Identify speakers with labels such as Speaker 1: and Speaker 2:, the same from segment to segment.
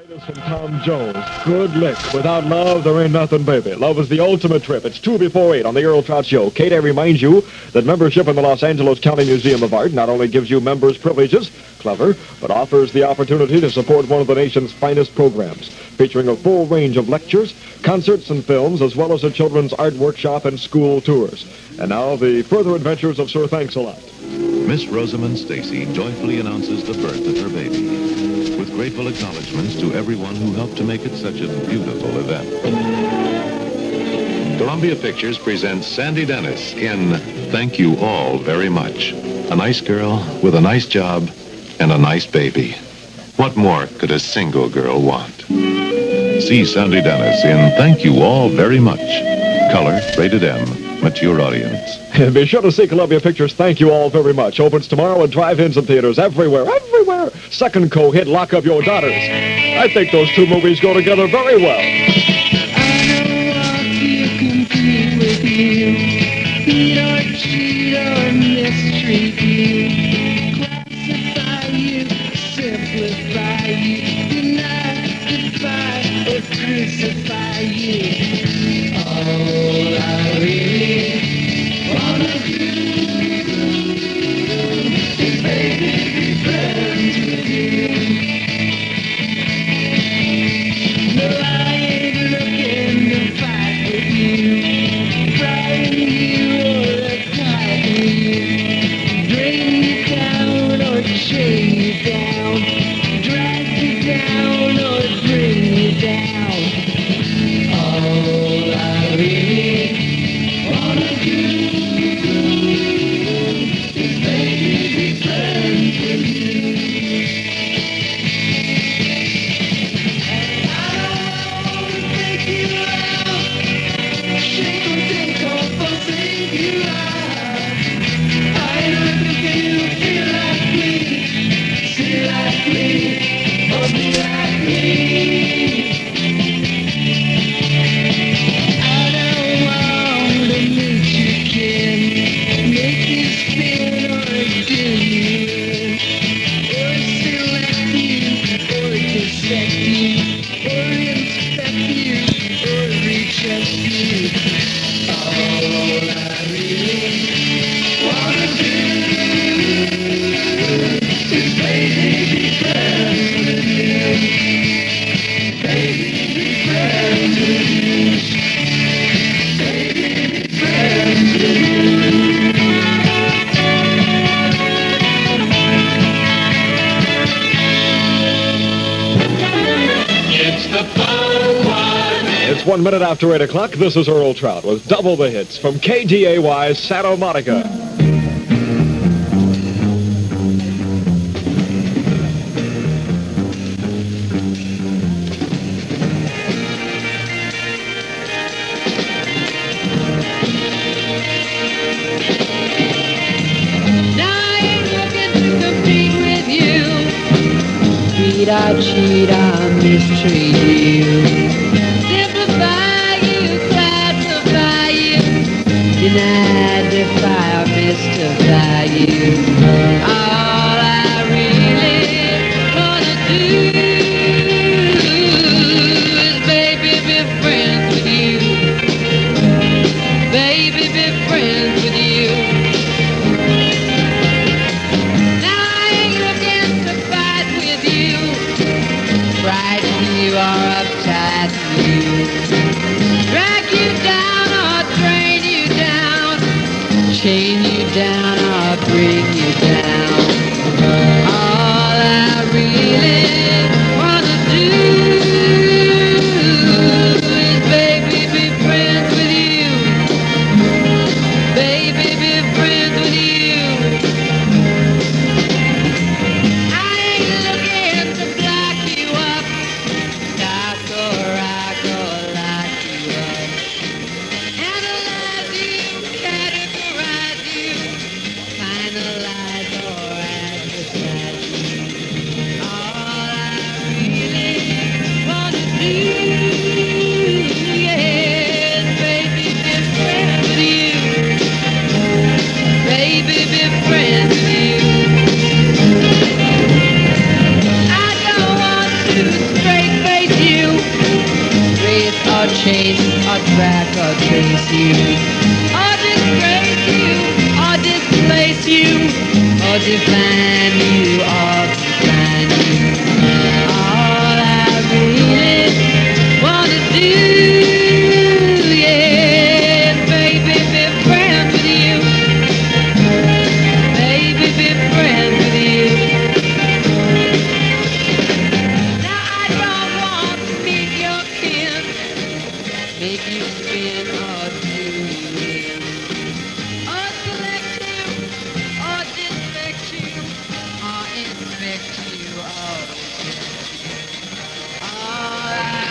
Speaker 1: From Tom Jones. Good lick. Without love, there ain't nothing, baby. Love is the ultimate trip. It's 2 before 8 on the Earl Trout Show. Kate, I remind you that membership in the Los Angeles County Museum of Art not only gives you members' privileges, clever, but offers the opportunity to support one of the nation's finest programs, featuring a full range of lectures, concerts, and films, as well as a children's art workshop and school tours. And now, the further adventures of Sir Thanks-a-Lot.
Speaker 2: Miss Rosamond Stacy joyfully announces the birth of her baby, with grateful acknowledgments to everyone who helped to make it such a beautiful event. Columbia Pictures presents Sandy Dennis in Thank You All Very Much. A nice girl with a nice job and a nice baby. What more could a single girl want? See Sandy Dennis in Thank You All Very Much. Color, rated M. Mature audience.
Speaker 1: Be sure to see Columbia Pictures. Thank You All Very Much. Opens tomorrow at drive-ins and theaters everywhere. Second co-hit, Lock Up Your Daughters. I think those two movies go together very well.
Speaker 3: I don't want to compete with you. Beat or cheat or mistreat you. Classify you, simplify you. Deny, defy, or crucify you. All I really wanna do is maybe be friends with you. No, I ain't looking to fight with you, frighten you or attack you, bring you down or chain you down, drag you down or bring you down. All I really wanna do is maybe be friends with you. And I don't wanna take you out, shake and think of take you out. I don't think you feel like me, see like me, or be like me. I don't want to meet you, kid. Make you spin or do you in, or select you, or dissect you, or inspect you, or reject you. All I really wanna do is maybe be friends with you. Maybe be friends with you. Maybe be friends with you. It's the fun one.
Speaker 1: It's 1 minute after 8 o'clock. This is Earl Trout with double the hits from KDAY's Santa Monica.
Speaker 3: Now I ain't looking to compete with you. Beat or cheat or mistreat you. Simplify you, classify you. Deny, defy or mystify you. All I really wanna do is baby be friends with you. Baby be friends with you. Now I ain't looking to fight with you, frighten you or uptight you, drag you down or drain you down, chain you down or bring you down. All I really wanna do is baby be friends with you. Baby be friends with you. I ain't looking to block you up, knock or rock or lock you up, analyze you, categorize you, finalize chase or track or trace you, or disgrace you, or displace you, or define you, or define you. All I really want to do, yeah, baby, be friends with you. Baby, be friends with you. Now I don't want to meet your kin, make you spin or do in, or select you, or disrespect you, or inspect you, or reject you. All I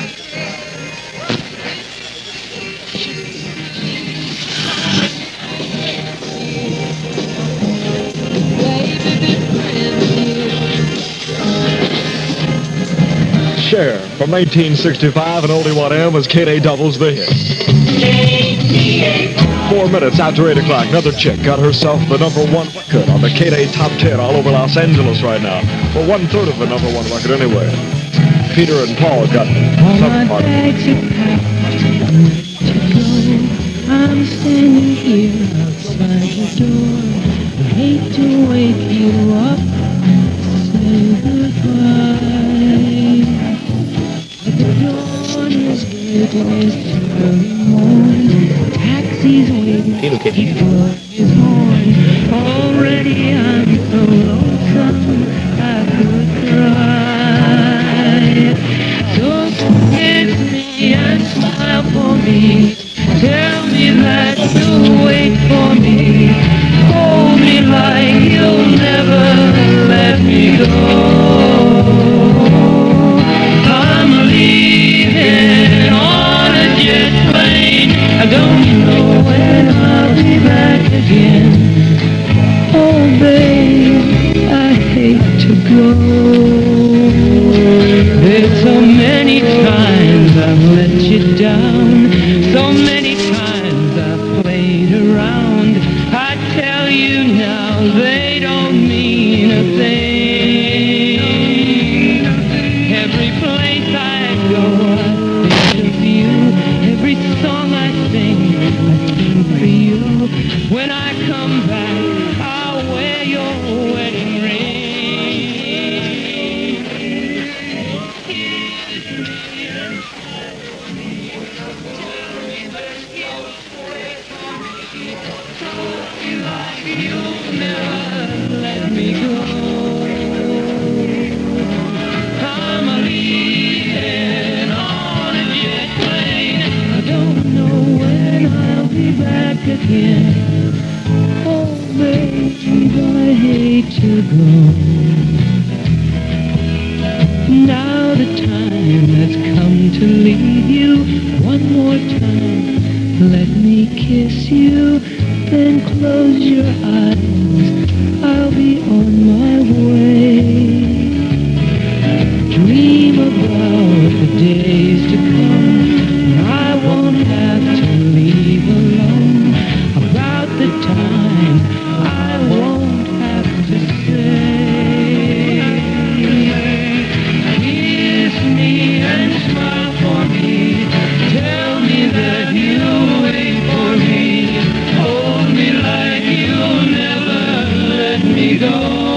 Speaker 3: baby, be friends with you.
Speaker 1: Cher from 1965 and Oldie 1M as Kate A doubles the hit. 4 minutes after 8 o'clock, another chick got herself the #1 record on the Kate A Top 10 all over Los Angeles right now. Well, 1/3 of the #1 record anyway. Peter and Paul got some part of it.
Speaker 4: I'm standing here outside the door. I hate to wake you up, say goodbye. But the dawn is getting, it's early morning. Taxi's waiting, he's blowing his horn. Already I'm so lonesome I could cry. So kiss me and smile for me. Tell me that you'll wait for me. Hold me like you'll never let me go. I'm leaving on a jet plane. I don't know when I'll be back again. Oh, babe, I hate to go. There's so many times I've let you down. So many times I've played around. I tell you now, they don't mean a thing. Every place I go, I think of you. Every song I sing for you. When I come back, I'll wear your wedding ring. You'll never let me go. I'm leaving on a jet plane. I don't know when I'll be back again. Oh, babe, I hate to go. Now the time has come to leave you. One more time, let me kiss you. Then close your eyes, I'll be on my way. Dream about the days to come, I won't have to leave alone. About the time I won't have to say. Kiss me and smile for me, tell me that you'll wait for me. Hold me like you'll never let me go.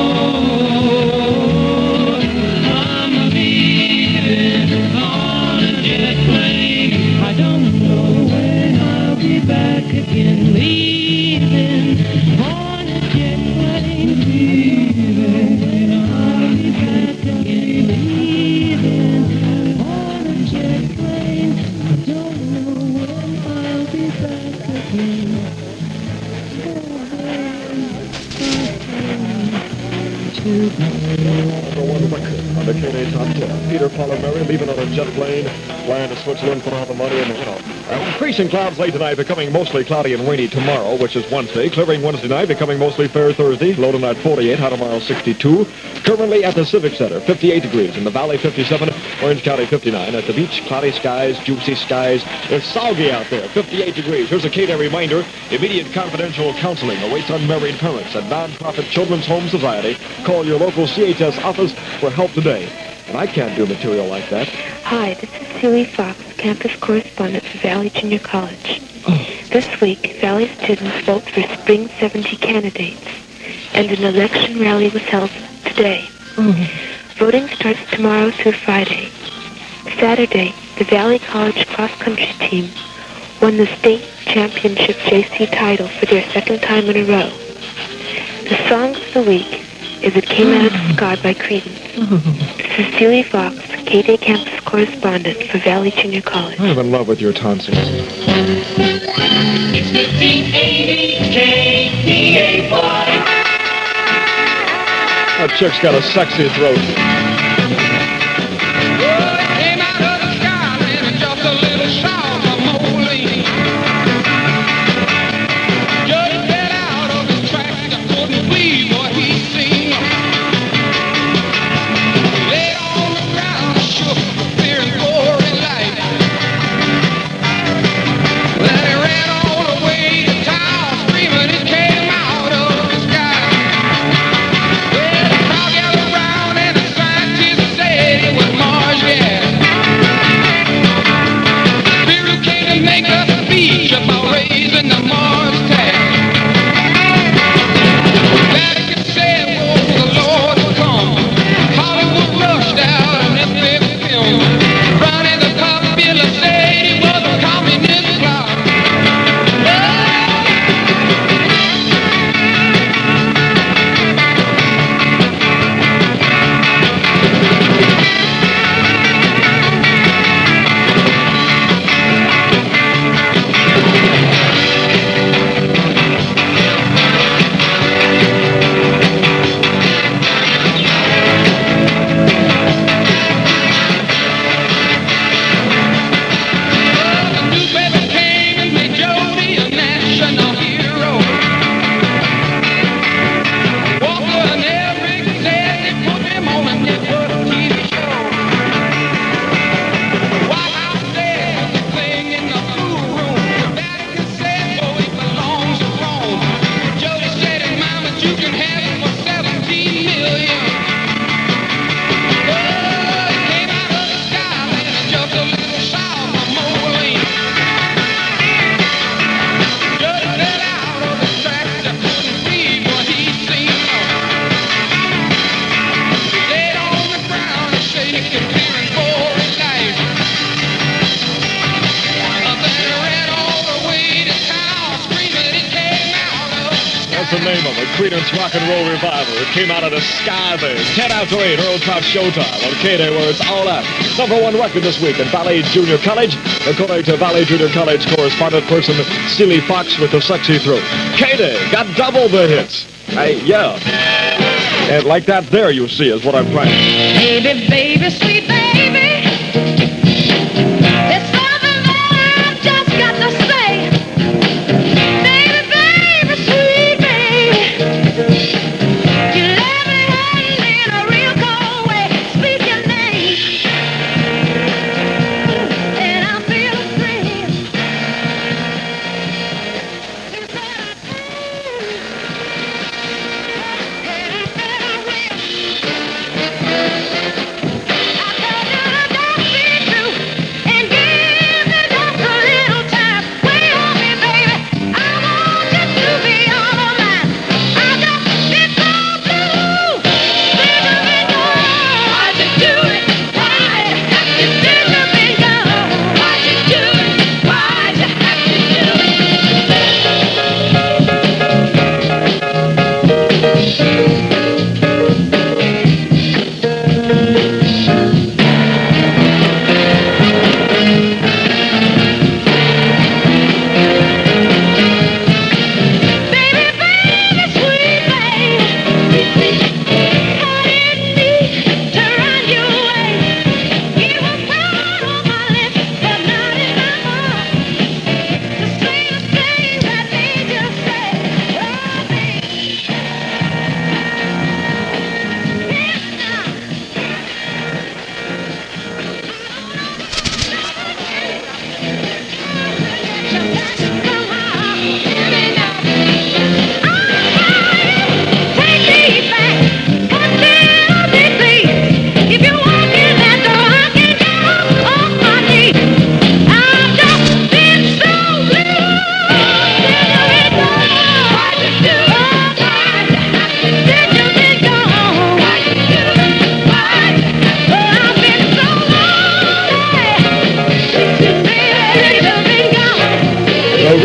Speaker 4: I'm leaving on a jet plane. I don't know when I'll be back again. Leaving on a jet plane. Leaving, I'll be back again. Leaving on a jet plane. I don't know when I'll be back again.
Speaker 1: #1 record on the Kate A Top 10. Peter, Paul, and Mary leaving on a jet plane, flying to Switzerland for all the money and increasing clouds late tonight, becoming mostly cloudy and rainy tomorrow, which is Wednesday. Clearing Wednesday night, becoming mostly fair Thursday. Low tonight 48, high tomorrow 62. Currently at the Civic Center, 58 degrees. In the Valley, 57. Orange County, 59. At the beach, cloudy skies, juicy skies. It's soggy out there, 58 degrees. Here's a Kate A reminder. Immediate confidential counseling awaits unmarried parents at Nonprofit Children's Home Society. Call your local CHS office for help today. And I can't do material like that.
Speaker 5: Hi, this is Celie Fox, campus correspondent for Valley Junior College. This week, Valley students vote for Spring 70 candidates, and an election rally was held today. Voting starts tomorrow through Friday. Saturday, the Valley College cross-country team won the state championship JC title for their second time in a row. The song of the week is It Came Out of the Sky by Creedence. This is Celie Fox, K-Day campus correspondent for Valley Junior College.
Speaker 1: I'm in love with your tonsils.
Speaker 4: It's 1580 KDA boy.
Speaker 1: That chick's got a sexy throat.
Speaker 6: Came out of the sky and just a little shout of Moline. Just fell out of his tracks, I couldn't believe what he'd seen. Laid on the ground, shook, fearing for his life. Then he ran all the way to town, screaming it came out of the sky. Well, the crowd gathered around and the scientists said it was Mars gas. Spirit came to make a speech about raising the Mars tax. Vatican said, "Oh, the Lord will come." Hollywood rushed out and left their film. Running the popular said it was a communist plot. The newspaper came and made Jody a national hero. Walker and Eric said they put him on a network TV show. White House said the thing in the blue room. The Vatican said, "Oh, it belongs to Rome." Jody said, "And Mama, you can have it for 17 million." Oh, it came out of the sky and just a little south of Moline. Jody fell out of the tracks, I couldn't believe what he'd seen. Laid on the ground, shaking, fearing for his life. Then he ran all the way to town, screaming it came out of the sky.
Speaker 1: That's the name of it, Creedence Rock and Roll Revival. It came out of the sky there. 10 after 8, Earl Trout Showtime on K-Day, where it's all out. #1 record this week at Valley Junior College, according to Valley Junior College correspondent person Celie Fox with the sexy throat. K-Day got double the hits. Yeah. And like that there, you see, is what I'm playing.
Speaker 3: Baby, baby, sweet baby. There's something that I've just got to say. Baby, baby, sweet baby. You let me hang in a real cold way. Speak your name, and I feel free. You said I do, and I said I will. I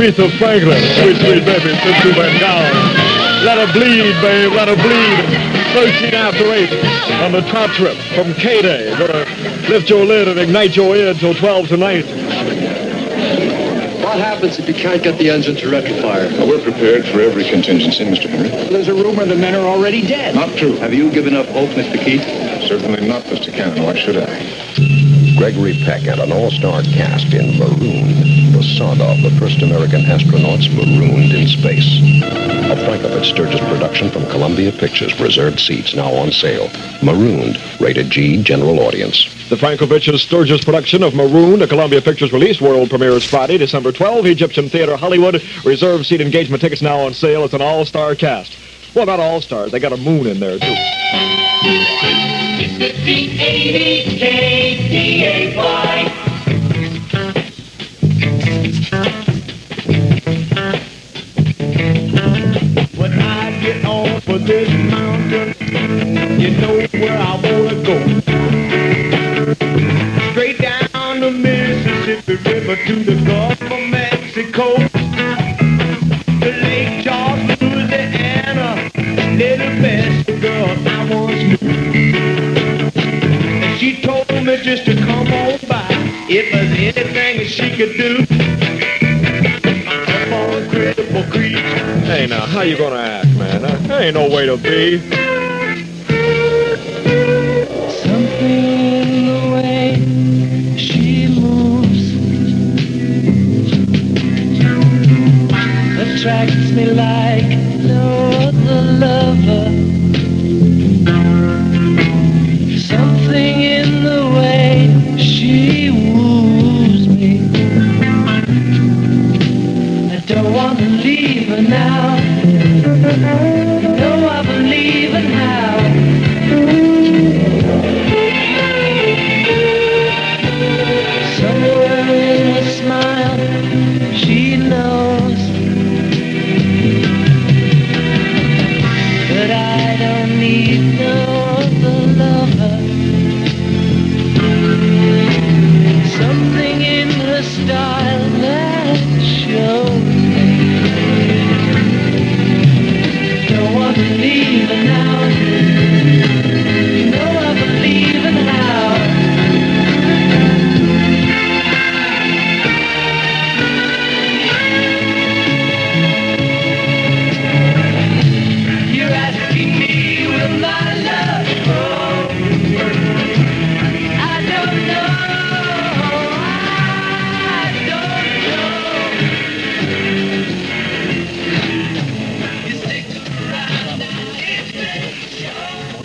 Speaker 1: Aretha Franklin, sweet, sweet baby, since you went down. Let her bleed, babe, let her bleed. 13 after 8 on the Trout Trip from K-Day. Gonna lift your lid and ignite your ear till 12 tonight.
Speaker 7: What happens if you can't get the engine to retrofire?
Speaker 8: Well, we're prepared for every contingency, Mr. Henry.
Speaker 9: There's a rumor the men are already dead.
Speaker 8: Not true.
Speaker 7: Have you given up hope, Mr. Keith?
Speaker 8: Certainly not, Mr. Cannon. Why should I?
Speaker 10: Gregory Peck and an all-star cast in Marooned, the saga of the first American astronauts marooned in space. A Frankovich Sturgis production from Columbia Pictures. Reserved seats now on sale. Marooned, rated G, general audience.
Speaker 1: The Frankovich Sturgis production of Marooned, a Columbia Pictures release. World premieres Friday, December 12, Egyptian Theater, Hollywood. Reserved seat engagement tickets now on sale. It's an all-star cast. Well, not all-stars. They got a moon in there, too.
Speaker 4: It's the D-80 KDAY. When I get off of this mountain, you know where I wanna go. Straight down the Mississippi River to the Gulf of Mexico. To Lake Charles, Louisiana, little best girl I once knew. And she told me just to come on by if there's anything that she could do. Up on Credible Creek.
Speaker 1: Hey, now, how you gonna act, man? There ain't no way to be.
Speaker 4: Something in the way she moves attracts me like no other lover. Something in the way she woos me. I don't want to leave her now. No, I believe in how. Somewhere in her smile, she knows that I don't need no other lover. Something in her style that shows me. Don't want to leave her now. You know I believe in how. You're asking me will my love grow? I don't know. I don't know. You stick around now, it may show.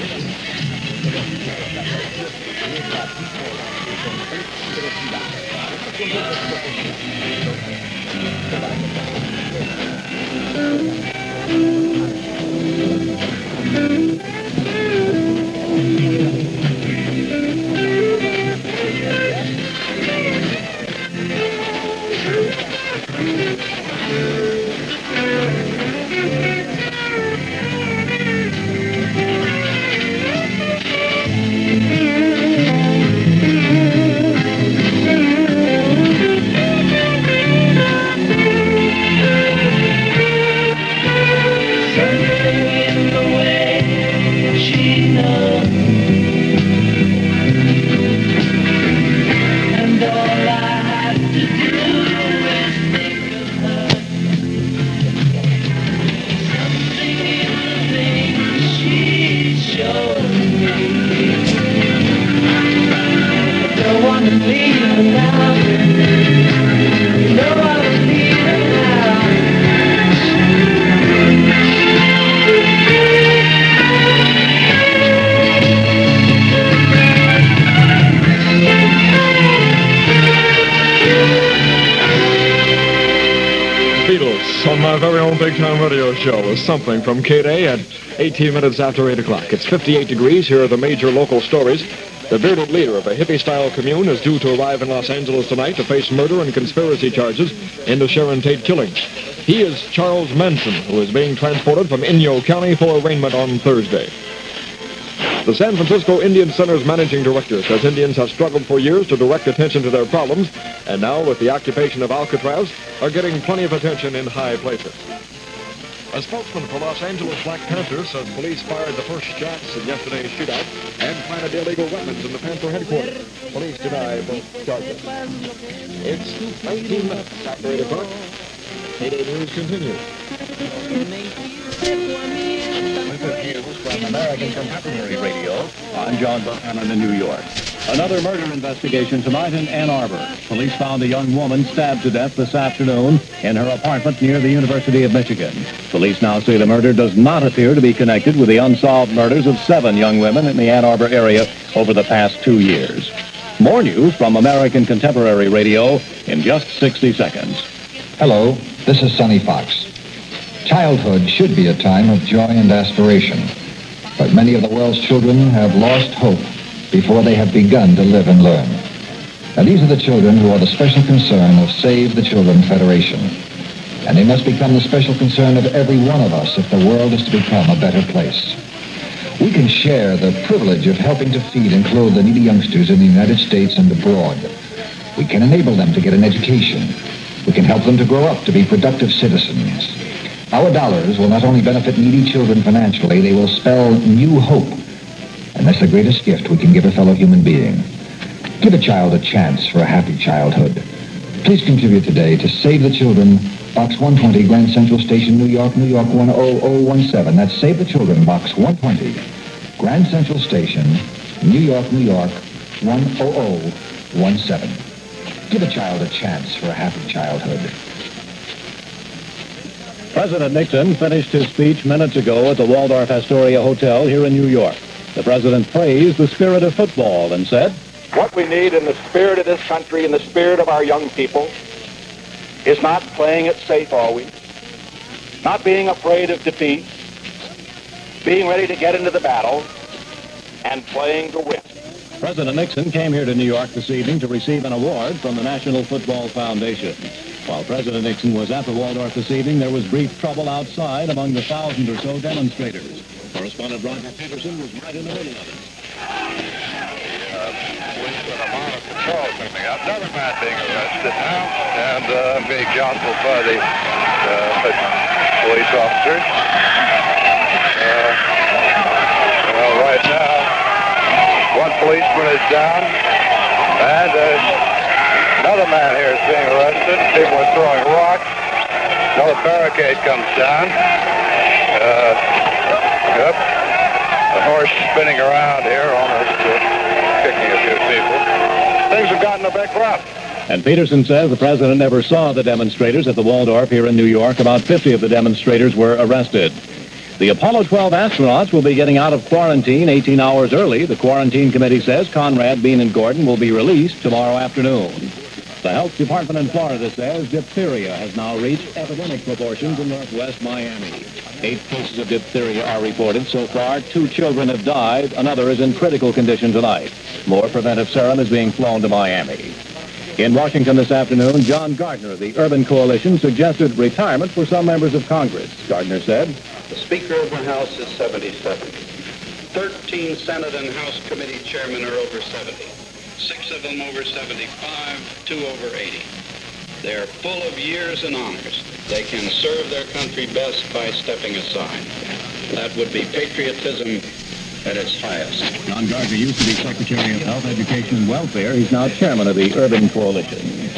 Speaker 4: Something in the way she knows, and all I have to do is think of her. Something in the things she shows me. I don't want to leave her now. You know I believe her now.
Speaker 1: Beatles on my very own Big Time Radio show with something from K-Day at 18 minutes after 8 o'clock. It's 58 degrees. Here are the major local stories. The bearded leader of a hippie-style commune is due to arrive in Los Angeles tonight to face murder and conspiracy charges in the Sharon Tate killings. He is Charles Manson, who is being transported from Inyo County for arraignment on Thursday. The San Francisco Indian Center's managing director says Indians have struggled for years to direct attention to their problems, and now with the occupation of Alcatraz, are getting plenty of attention in high places. A spokesman for Los Angeles Black Panthers says police fired the first shots in yesterday's shootout and planted illegal weapons in the Panther headquarters. Police deny both charges. It's 19 minutes after 8 o'clock. 8 News continues.
Speaker 11: From American Contemporary Radio, I'm John Buchanan in New York. Another murder investigation tonight in Ann Arbor. Police found a young woman stabbed to death this afternoon in her apartment near the University of Michigan. Police now say the murder does not appear to be connected with the unsolved murders of 7 young women in the Ann Arbor area over the past 2 years. More news from American Contemporary Radio in just 60 seconds.
Speaker 12: Hello, this is Sonny Fox. Childhood should be a time of joy and aspiration, but many of the world's children have lost hope before they have begun to live and learn. And these are the children who are the special concern of Save the Children Federation. And they must become the special concern of every one of us if the world is to become a better place. We can share the privilege of helping to feed and clothe the needy youngsters in the United States and abroad. We can enable them to get an education. We can help them to grow up to be productive citizens. Our dollars will not only benefit needy children financially, they will spell new hope. And that's the greatest gift we can give a fellow human being. Give a child a chance for a happy childhood. Please contribute today to Save the Children, Box 120, Grand Central Station, New York, New York 10017. That's Save the Children, Box 120, Grand Central Station, New York, New York 10017. Give a child a chance for a happy childhood.
Speaker 11: President Nixon finished his speech minutes ago at the Waldorf Astoria Hotel here in New York. The president praised the spirit of football and said,
Speaker 13: "What we need in the spirit of this country, in the spirit of our young people, is not playing it safe always, not being afraid of defeat, being ready to get into the battle, and playing to win."
Speaker 11: President Nixon came here to New York this evening to receive an award from the National Football Foundation. While President Nixon was at the Waldorf this evening, there was brief trouble outside among the 1,000 or so demonstrators. Correspondent Roger Peterson was right in the middle of it.
Speaker 14: Patrol coming up. Another man being arrested now and being jostled by the police officers. Well, right now, one policeman is down, and another man here is being arrested. People are throwing rocks. Another barricade comes down. Yep. The horse spinning around here, almost kicking a few people. Things have gotten a bit rough.
Speaker 11: And Peterson says the president never saw the demonstrators at the Waldorf here in New York. About 50 of the demonstrators were arrested. The Apollo 12 astronauts will be getting out of quarantine 18 hours early. The quarantine committee says Conrad, Bean, and Gordon will be released tomorrow afternoon. The health department in Florida says diphtheria has now reached epidemic proportions in northwest Miami. 8 cases of diphtheria are reported so far. 2 children have died. Another is in critical condition tonight. More preventive serum is being flown to Miami. In Washington this afternoon, John Gardner of the Urban Coalition suggested retirement for some members of Congress. Gardner said,
Speaker 15: "The Speaker of the House is 77. 13 Senate and House committee chairmen are over 70. 6 of them over 75, 2 over 80. They're full of years and honors. They can serve their country best by stepping aside. That would be patriotism at its highest."
Speaker 11: John Gardner used to be Secretary of Health, Education, and Welfare. He's now chairman of the Urban Coalition.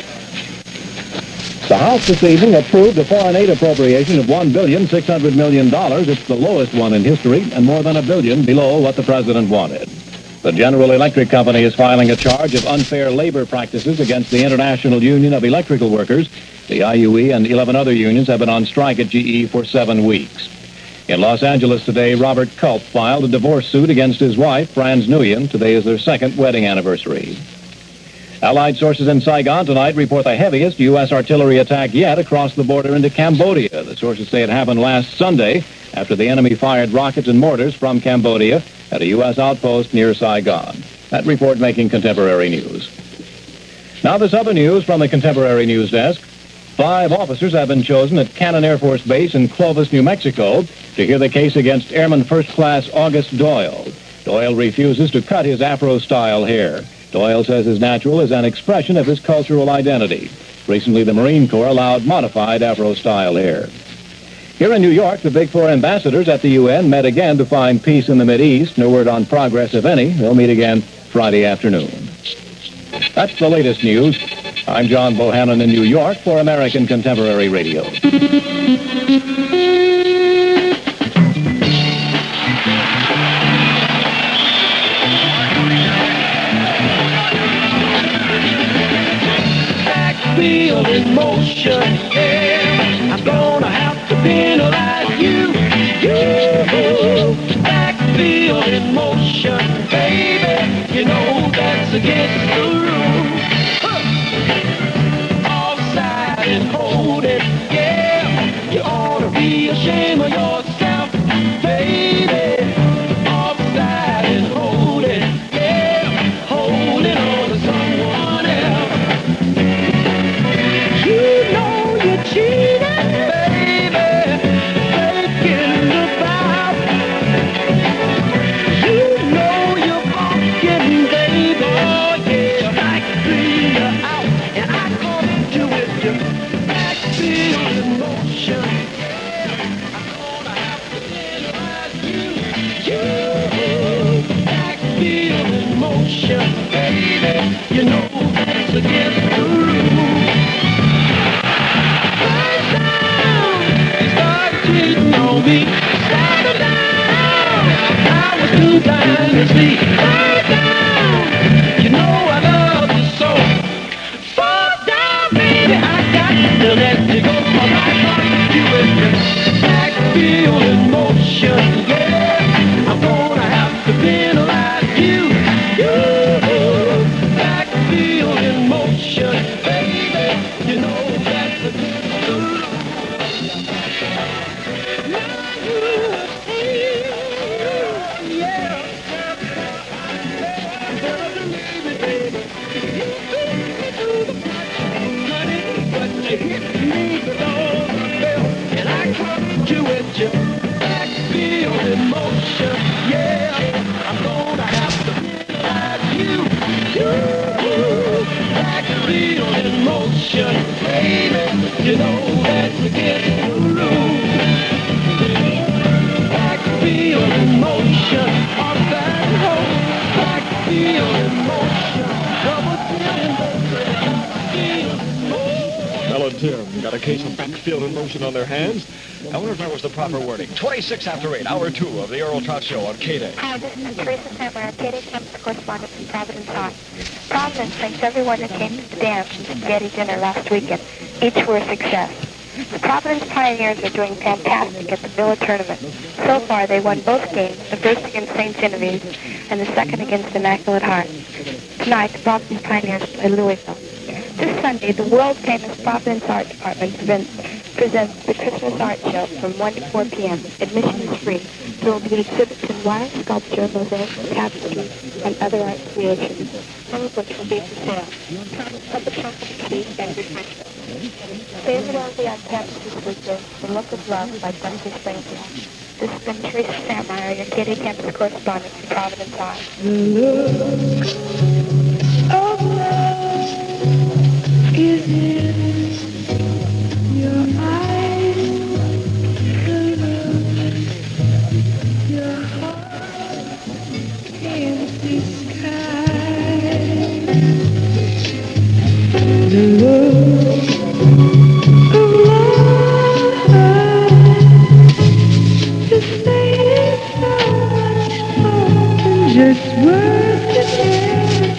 Speaker 11: The House this evening approved a foreign aid appropriation of $1.6 billion. It's the lowest one in history and more than $1 billion below what the president wanted. The General Electric Company is filing a charge of unfair labor practices against the International Union of Electrical Workers. The IUE and 11 other unions have been on strike at GE for 7 weeks. In Los Angeles today, Robert Culp filed a divorce suit against his wife, Franz Nguyen. Today is their 2nd wedding anniversary. Allied sources in Saigon tonight report the heaviest U.S. artillery attack yet across the border into Cambodia. The sources say it happened last Sunday after the enemy fired rockets and mortars from Cambodia at a U.S. outpost near Saigon. That report making Contemporary News. Now this other news from the Contemporary News Desk. 5 officers have been chosen at Cannon Air Force Base in Clovis, New Mexico, to hear the case against Airman First Class August Doyle. Doyle refuses to cut his Afro-style hair. Doyle says his natural is an expression of his cultural identity. Recently, the Marine Corps allowed modified Afro-style hair. Here in New York, the Big Four ambassadors at the UN met again to find peace in the Mideast. No word on progress, if any. They'll meet again Friday afternoon. That's the latest news. I'm John Bohannon in New York for American Contemporary Radio.
Speaker 6: Wheel in motion, yeah. I'm gonna have to penalize you. You back wheel in motion, baby. You know that's against the rules. Offside and hold it, yeah. You ought to be ashamed of yourself, baby. Offside and hold it, yeah. Holding on to someone else. You know you're cheating, baby, breaking the vow. You know you're fucking, baby, oh yeah. Back feel out, and I come to with you. Back feel in motion. I'm gonna have to penalize you. You back feel in motion, baby. You know that's against the rules. Cheating on me, settle down. I was too blind to see. Lay down, you know I love you so. Fall down, baby, I got to let you go. I'm not you with me. Back feel in motion, yeah. I'm gonna have to penalize you. You back feel in motion, baby. You know that's the truth. You know that's against the rules. Back feel in motion, off that road. Back feel in motion,
Speaker 1: Mel and Tim got a case of backfield in motion on their hands. I wonder if that was the proper wording. 26 after 8, hour 2 of the Earl Trot Show on K-Day.
Speaker 5: Hi, this is Teresa Samar, K-Day campus correspondent from Providence High. Providence thanks everyone who came to the dance and spaghetti dinner last weekend. Each were a success. The Providence Pioneers are doing fantastic at the Villa Tournament. So far, they won both games, the first against St. Genevieve and the second against Immaculate Heart. Tonight, the Providence Pioneers play Louisville. This Sunday, the world-famous Providence Art Department presents the Christmas Art Show from 1 to 4 p.m. Admission is free. There will be exhibits in wire sculpture, mosaic, tapestry, and other art creations, some of which will be for sale. Come the trunk of the key and refreshment. Favorably on campus this weekend, The Look of Love by Dusty Springfield. This has been Teresa Sammeyer, your K-Day campus correspondent from Providence High.
Speaker 4: Of love is in your eyes, the look, your heart is the sky. The look of love is saying so much more than just words that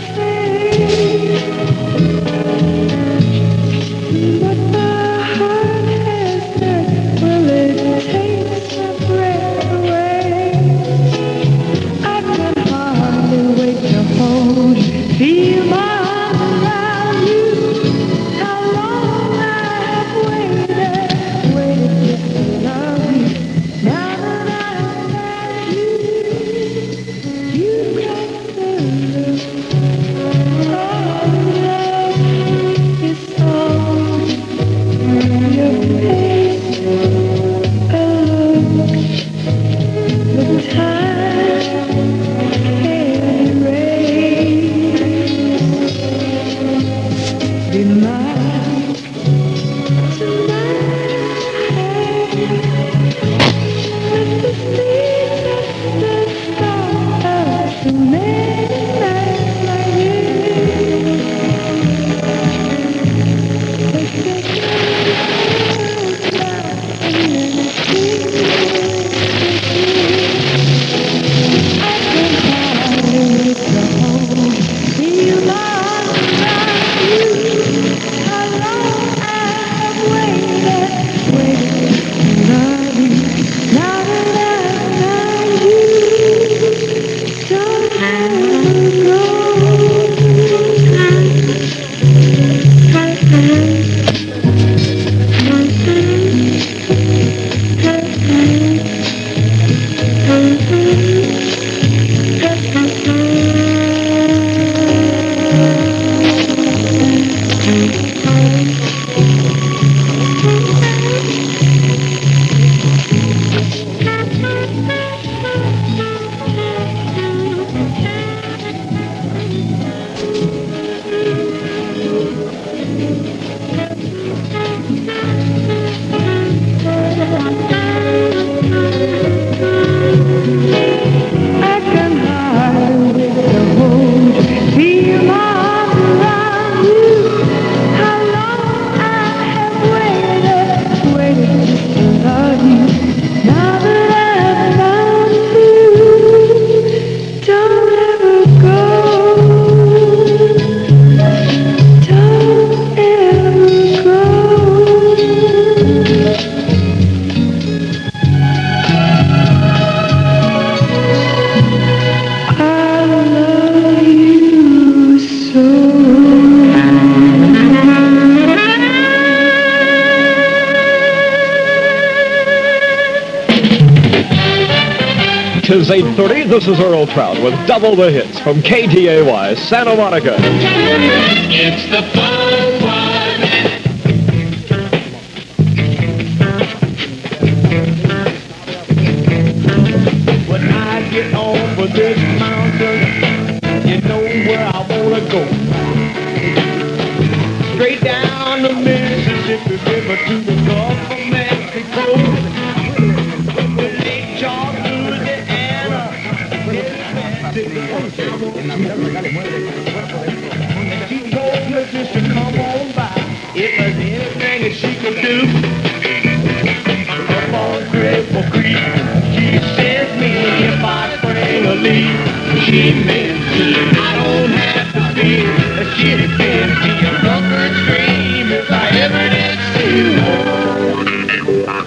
Speaker 1: 'Tis 8:30. This is Earl Trout with double the hits from KTAY, Santa Monica.
Speaker 6: It's the fun one.
Speaker 4: When I get over this mountain, you know where I wanna go. Straight down the Mississippi River to the Gulf of Mexico. Lake Charles, Louisiana. She told me just to come on by if there's anything that she could do. Up on Cripple Creek, she sends me if I spring a leak. She meant me, I don't have to fear that she'd again be a drunkard stream if I ever did see one.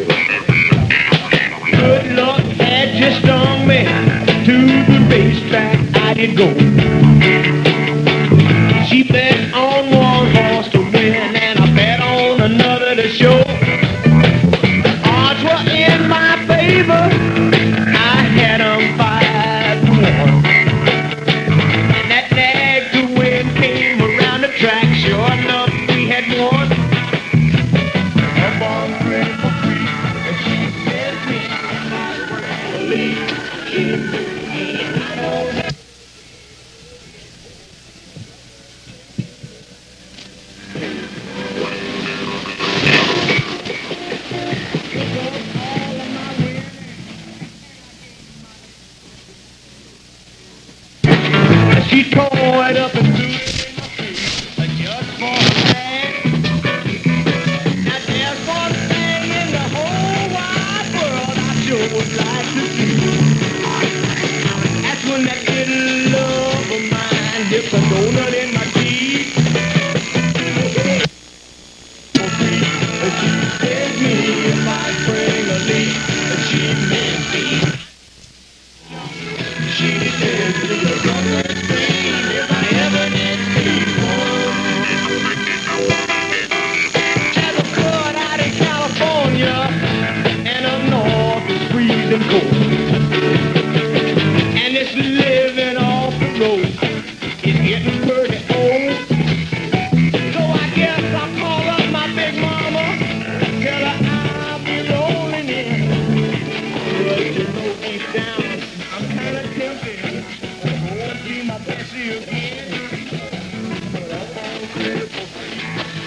Speaker 4: Good luck had just stung me. To the racetrack I did go. She bet on one horse to win, and I bet on another to show. The odds were in my favor. I had 'em 5-1. And that nag to win came around the track. Sure enough, we had won. Up on Cripple Creek, and she sent me. Believe she knew me. I don't have she tore it up and threw it in my face, just for a bag. Now there's one thing in the whole wide world I sure would like to do. That's when that little love of mine dips a donut in my teeth. She said me if I spring a leak, she meant me. She said me a drunken stream if I ever did see one. There's a flood out in California, and up north is freezing cold. And this living off the road is getting pretty old. So I guess I'll call up my big mama, tell her I'll be rolling in. But you know deep down, I'm kinda tempted to go and see my Bessie again. But up on Cripple Creek,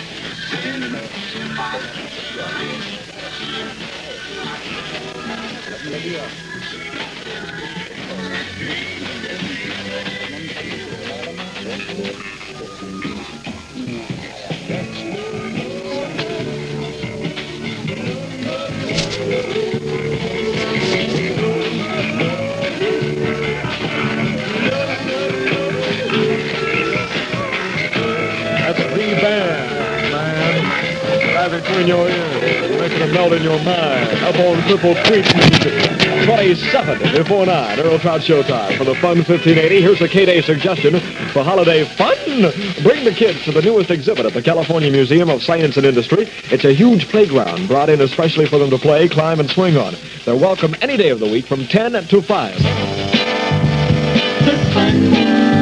Speaker 1: That's the band, man. Right between your ears, making it melt in your mind. Up on Cripple Creek Music. 27 before 9, Earl Trout Showtime. For the Fun 1580, here's a K-Day suggestion for holiday fun. Bring the kids to the newest exhibit at the California Museum of Science and Industry. It's a huge playground brought in especially for them to play, climb, and swing on. They're welcome any day of the week from 10 to 5.
Speaker 4: the fun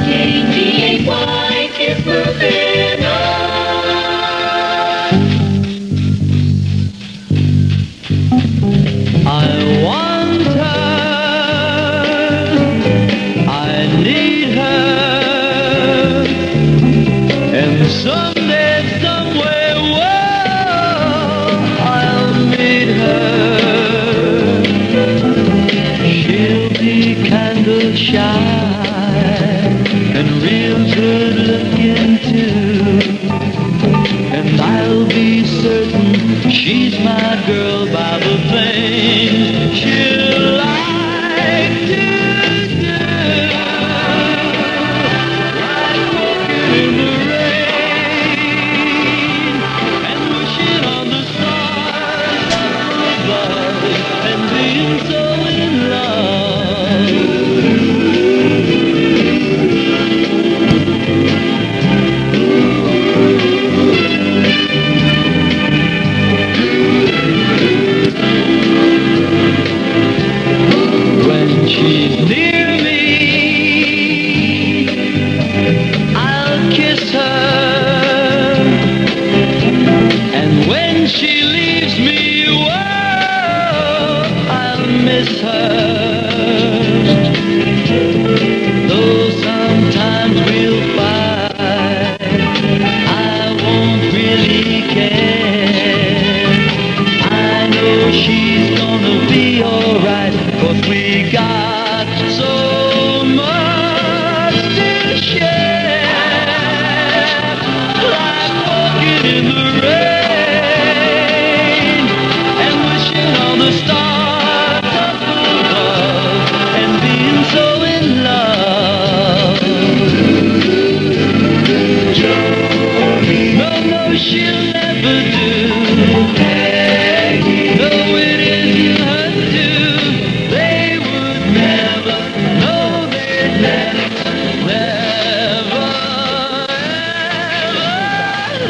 Speaker 4: KTAY is moving on. I want her, I need her, and someday, somewhere, whoa, I'll meet her. She'll be candle shy and real good looking too, and I'll be certain she's my girl by the things she'll like to do, like walking in the rain and wishing on the stars up above and being so in love. she'll never do. Though it isn't her to do, they would never know they'd never, never, ever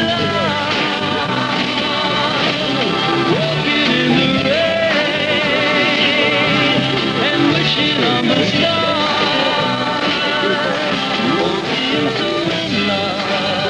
Speaker 4: love. Walking in the rain and wishing on the stars. Walking so in love.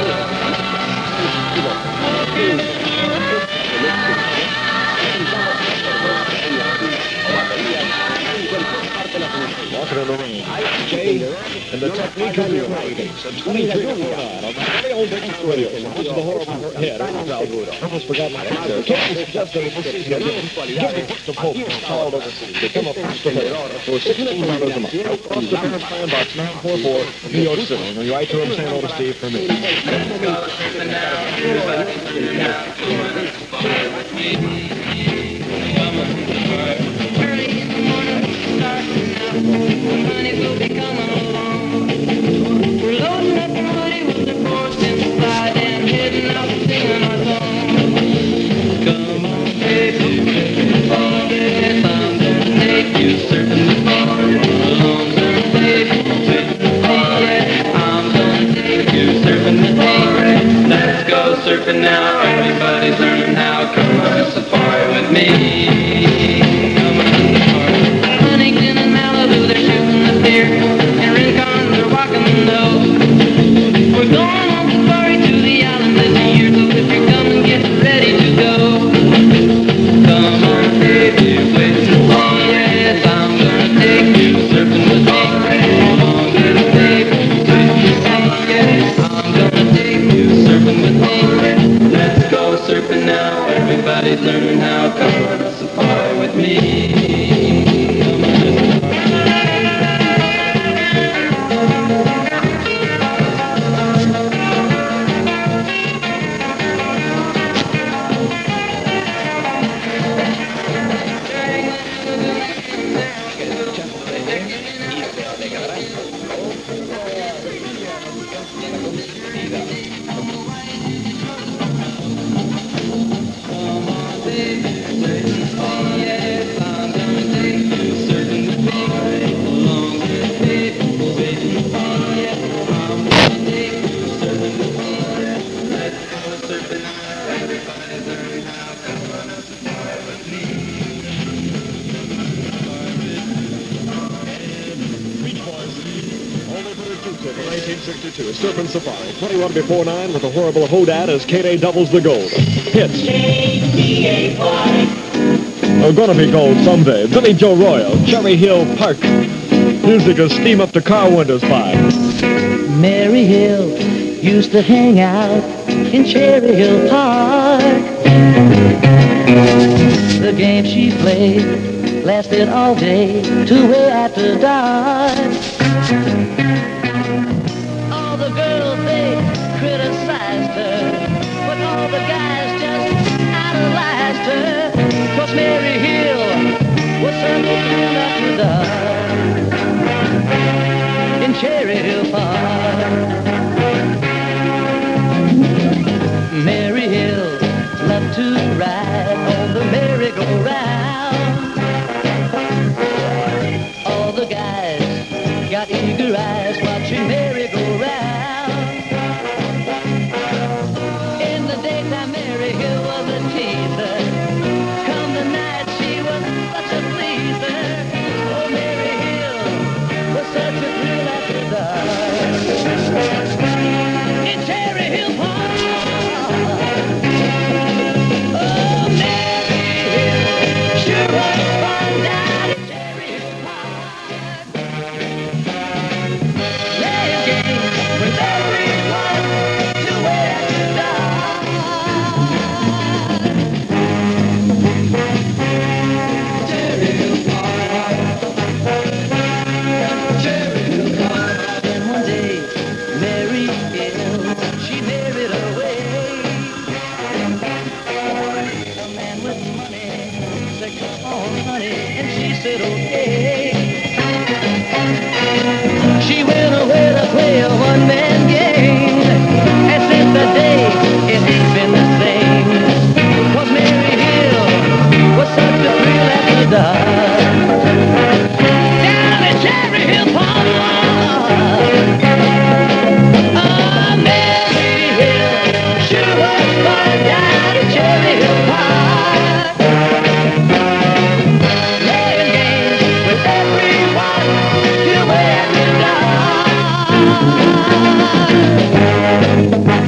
Speaker 1: Walking in the rain. Jay, and the technique of your writing. 23 to 49 on the very old Dixie Radio. This is the horrible head of the crowd. I almost forgot my answer. Total suggested it was give the gift of hope to a child overseas. Become a foster parent for $16 a month. Foster parent plan box 944, New York City. When you write to him, say hello to Steve for me.
Speaker 4: Money will be coming along. We're loading up the money with the force inside and heading out singing our song. Come on, baby, all this I'm gonna take you surfing the bar. Along the baby, I'm gonna take you surfing the sea. Let's go surfing now, everybody's learning how. Come on, safari with me. Come on, safari. Huntington and Malibu, they're shooting the deer, and Rincons are walking the nose. We're going on safari to the island this year, so if you're coming, get ready to go. Come on, baby, wait. Oh yes, I'm gonna take you surfing with me. Come on, little baby, wait. Oh yes, I'm gonna take you surfing with me. Let's go surfing now, everybody's learning how. Come on, safari with me.
Speaker 1: Surfing Safari, 21 before 9 with the horrible Hodad as K-Day doubles the gold. Hits. Are gonna be gold someday. Billy Joe Royal, Cherry Hill Park. Music is steam up to car windows by.
Speaker 16: Mary Hill used to hang out in Cherry Hill Park. The game she played lasted all day till way after dark. Girls, they criticized her, but all the guys just idolized her. 'Cause Mary Hill was something after dark in Cherry Hill Park. Mary Hill loved to ride on the merry-go-round. All the guys got eager eyes watching Mary go round. In the daytime,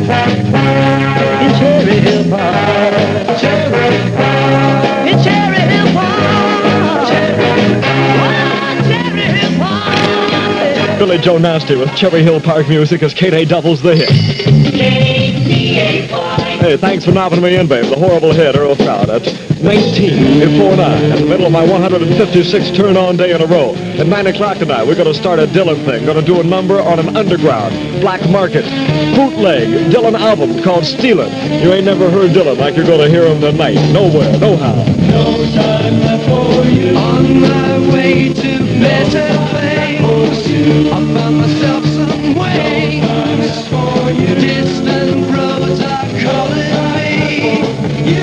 Speaker 16: in Cherry Hill Park. In Cherry Hill Park. Cherry Hill Park.
Speaker 1: Billy Joe Nasty with Cherry Hill Park music as K-Day doubles the hit. Hey, thanks for knocking me in, babe. The horrible hit, Earl Trout, at 19 before 9, in the middle of my 156 turn-on day in a row. At 9 o'clock tonight, we're going to start a Dylan thing. Going to do a number on an underground, black market, bootleg Dylan album called Stealin'. You ain't never heard Dylan like you're going to hear him tonight. Nowhere, no how.
Speaker 16: No time left for you. On my way to better things. I found myself some way. For you. Distant roads are calling me. You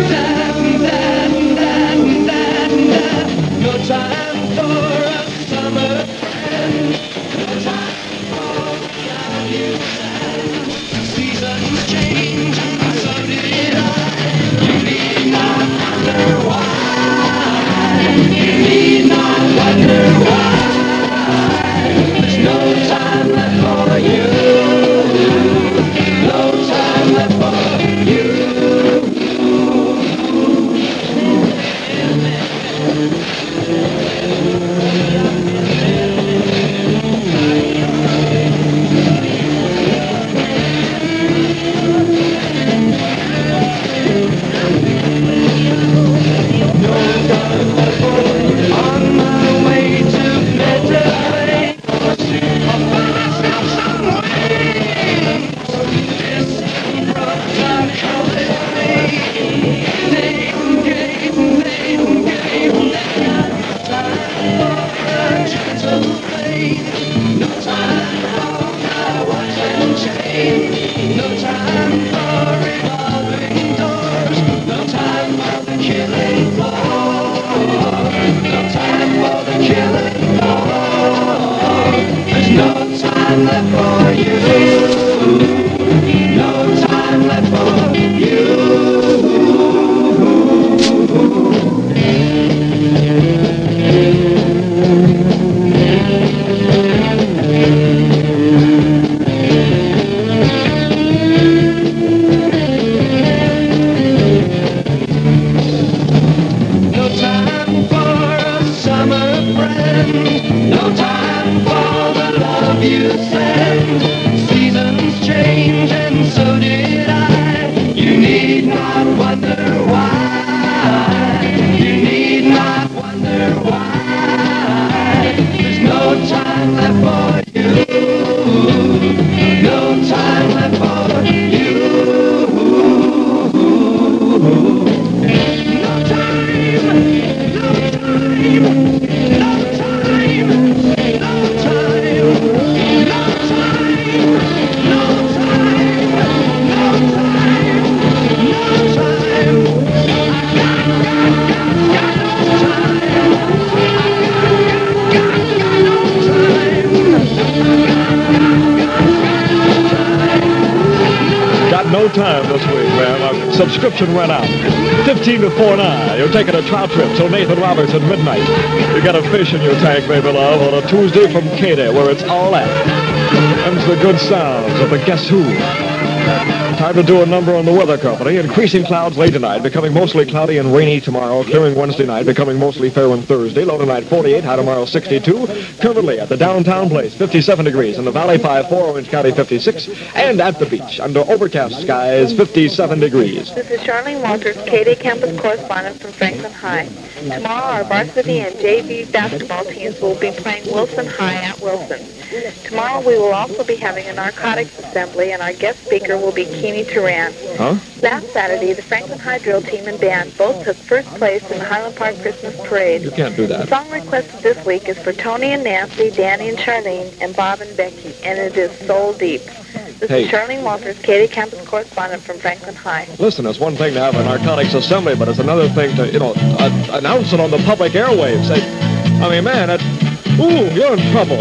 Speaker 16: no time for a summer friend. No time for you. Seasons change, so did I. You need not wonder why. You need not wonder why. There's no time left for you. No time left for you.
Speaker 1: Subscription went out. 15 before 9. You're taking a trout trip till Nathan Roberts at midnight. You got a fish in your tank, baby love, on a Tuesday from K-Day, where it's all at. Them's the good sounds of the Guess Who. Time to do a number on the weather company. Increasing clouds late tonight, becoming mostly cloudy and rainy tomorrow. Clearing Wednesday night, becoming mostly fair on Thursday. Low tonight 48, high tomorrow 62. Currently at the downtown place, 57 degrees. In the Valley 54, Orange County 56. And at the beach, under overcast skies, 57 degrees.
Speaker 5: This is Charlene Walters, K-Day campus correspondent from Franklin High. Tomorrow, our varsity and JV basketball teams will be playing Wilson High at Wilson. Tomorrow, we will also be having a narcotics assembly, and our guest speaker will be Keeney Turan.
Speaker 1: Huh?
Speaker 5: Last Saturday, the Franklin High drill team and band both took first place in the Highland Park Christmas Parade.
Speaker 1: You can't do that.
Speaker 5: The song requested this week is for Tony and Nancy, Danny and Charlene, and Bob and Becky, and it is Soul Deep. This is Charlene Walters, K-Day campus correspondent from Franklin High.
Speaker 1: Listen, it's one thing to have a narcotics assembly, but it's another thing to, announce it on the public airwaves. I mean, man, ooh, you're in trouble.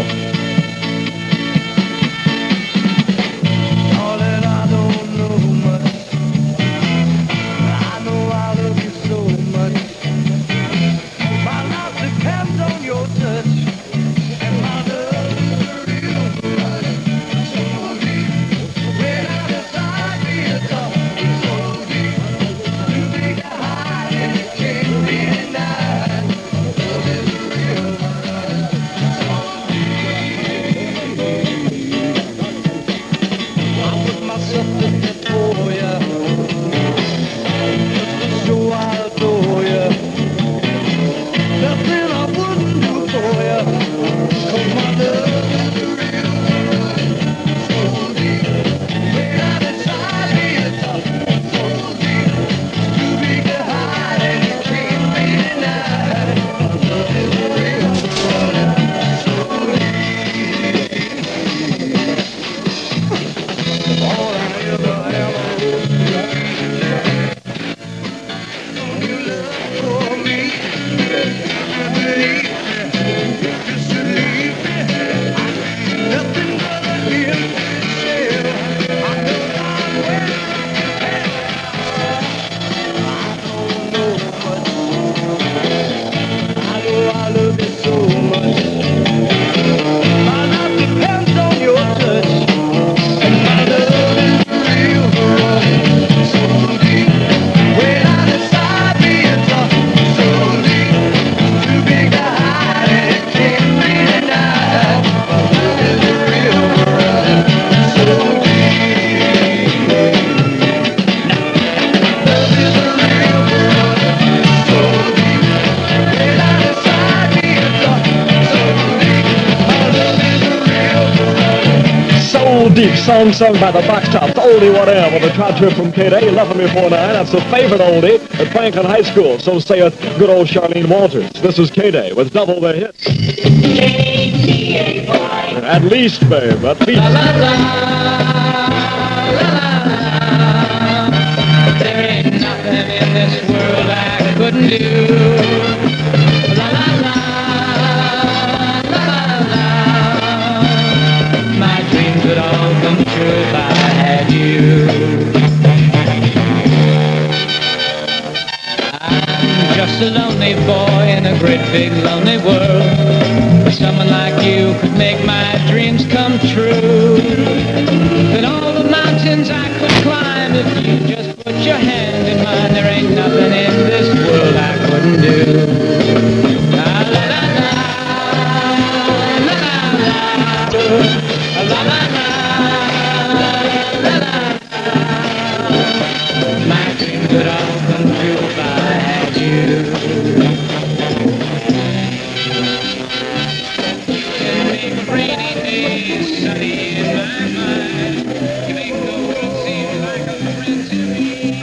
Speaker 1: Deep, song sung by the Box Tops, Oldie Whatever, the Trot Trip from K-Day, 11 before 9. That's the favorite oldie at Franklin High School, so saith good old Charlene Walters. This is K-Day with double the hits. At least, babe, at least.
Speaker 3: There ain't nothing in this world I couldn't do. La la la, la la la. My dreams would all come true if I had you. I'm just a lonely boy in a great big lonely world. But someone like you could make my dreams come true. Then all the mountains I could climb if you just put your hand in mine. There ain't nothing in this world I couldn't do. La la la la, la la la, la la la, la la. My dreams would all come true if I had you. Rainy days, sunny in my mind. You make the world seem like a friend to me.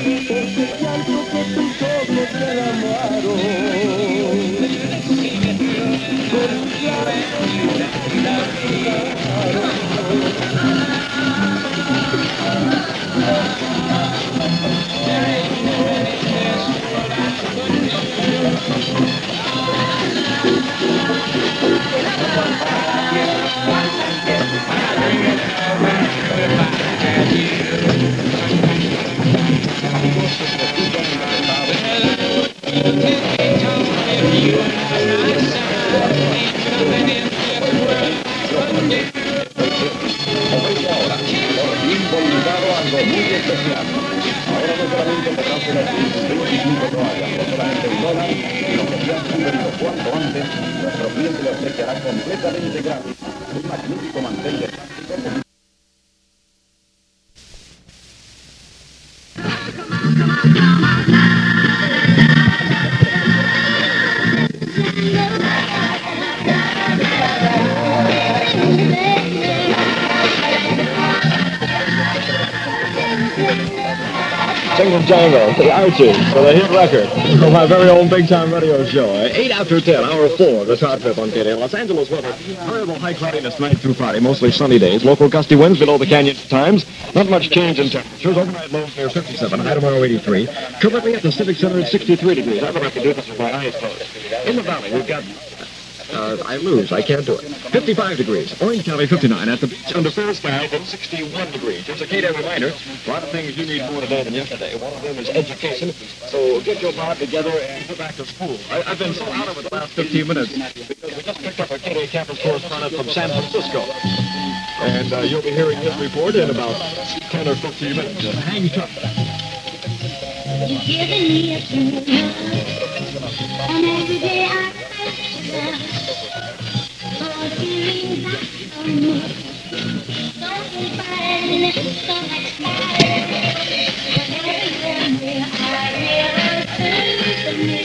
Speaker 1: Jingle Jangle, the Archies, for the hit record from my very own big-time radio show. 8 after 10, hour 4, the Trot Trip on K-Day. Los Angeles weather, variable high cloudiness tonight through Friday, mostly sunny days. Local gusty winds below the canyon at times. Not much change in temperatures. Overnight lows near 57, high tomorrow 83. Currently at the Civic Center at 63 degrees. I don't have to do this with my eyes closed. In the valley, we've got... I lose. I can't do it. 55 degrees. Orange County, 59. At the beach, under fair skies, at 61 degrees. Here's a K-Day reminder. A lot of things you need more today than yesterday. One of them is education. So get your bod together and go back to school. I've been so out of it the last 15 minutes because we just picked up a K-Day campus correspondent from San Francisco. And you'll be hearing his report in about 10 or 15 minutes. Hang tough.
Speaker 17: You're giving me a true love, and every day I thank you. For feelings I so much, so fine, so much fire. Whenever you're near, I realize things to me.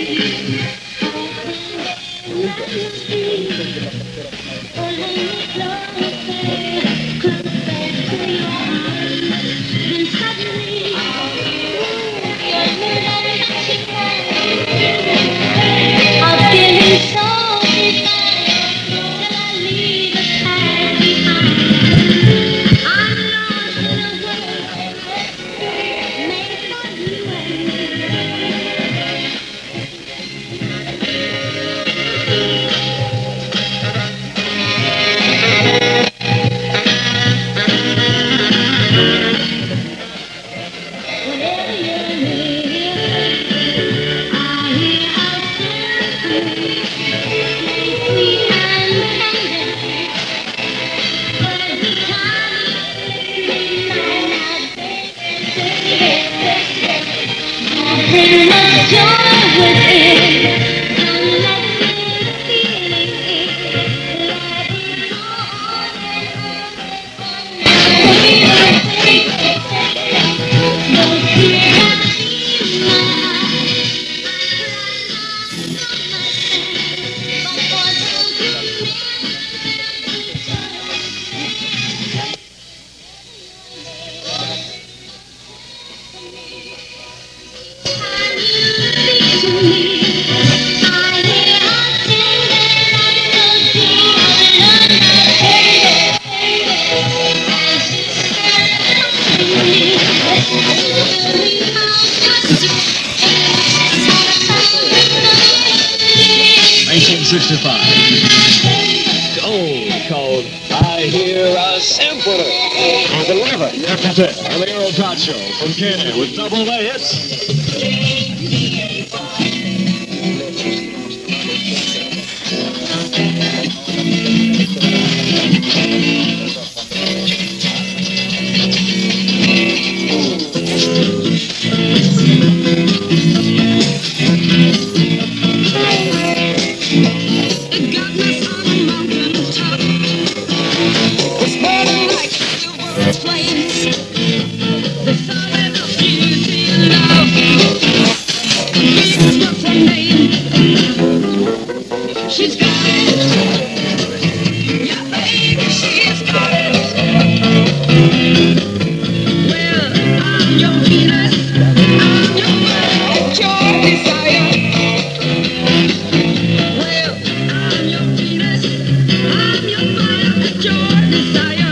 Speaker 17: Pulling me closer to your arms, then suddenly. I'm feeling so divine till I leave the past behind. I'm lost in a world made for you and whenever you're near, I hear our symphony, sweet and tender. But every time you find out nothing but joy within. Don't let me feeling let it go on and on no tears in my
Speaker 1: After 10 on the Earl Todd Show from KNA with double the hits.
Speaker 3: She's got it. Yeah, baby, she's got it. Well, I'm your Venus. I'm your fire, your desire. Well, I'm your Venus. I'm your fire, your desire.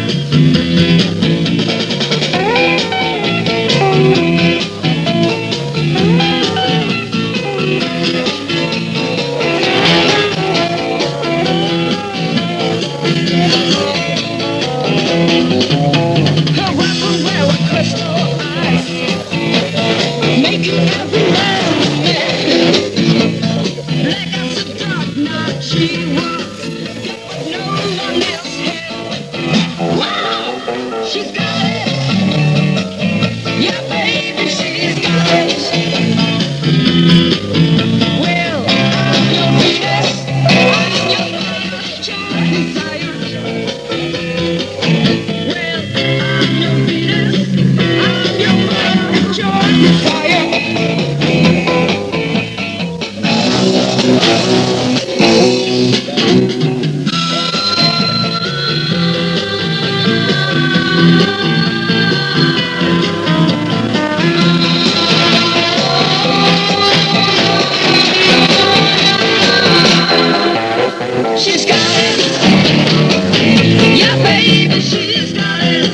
Speaker 3: She's got it. Yeah, baby, she's got it.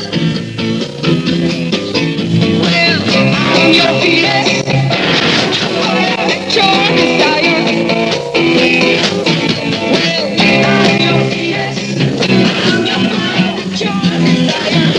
Speaker 3: Well, I'm your Venus. Fire, your desire. Well, I'm your Venus. I'm your fire, your desire.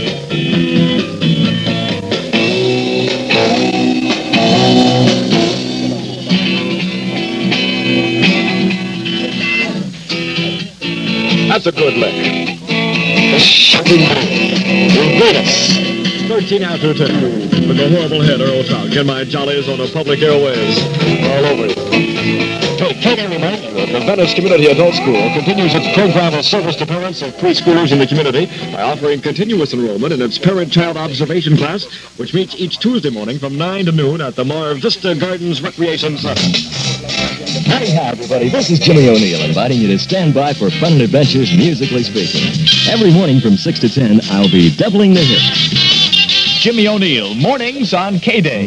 Speaker 1: That's a good lick. The shocking man. Venus. 13 after 10. With a horrible hit, Earl Todd. Get my jollies on the public airways. All over it. Hey, can I remind you that the Venice Community Adult School continues its program of service to parents of preschoolers in the community by offering continuous enrollment in its parent-child observation class, which meets each Tuesday morning from 9 to noon at the Mar Vista Gardens Recreation Center.
Speaker 18: Howdy, hi, everybody. This is Jimmy O'Neill, inviting you to stand by for fun and adventures, musically speaking. Every morning from 6 to 10, I'll be doubling the hits.
Speaker 11: Jimmy O'Neill, mornings on K-Day.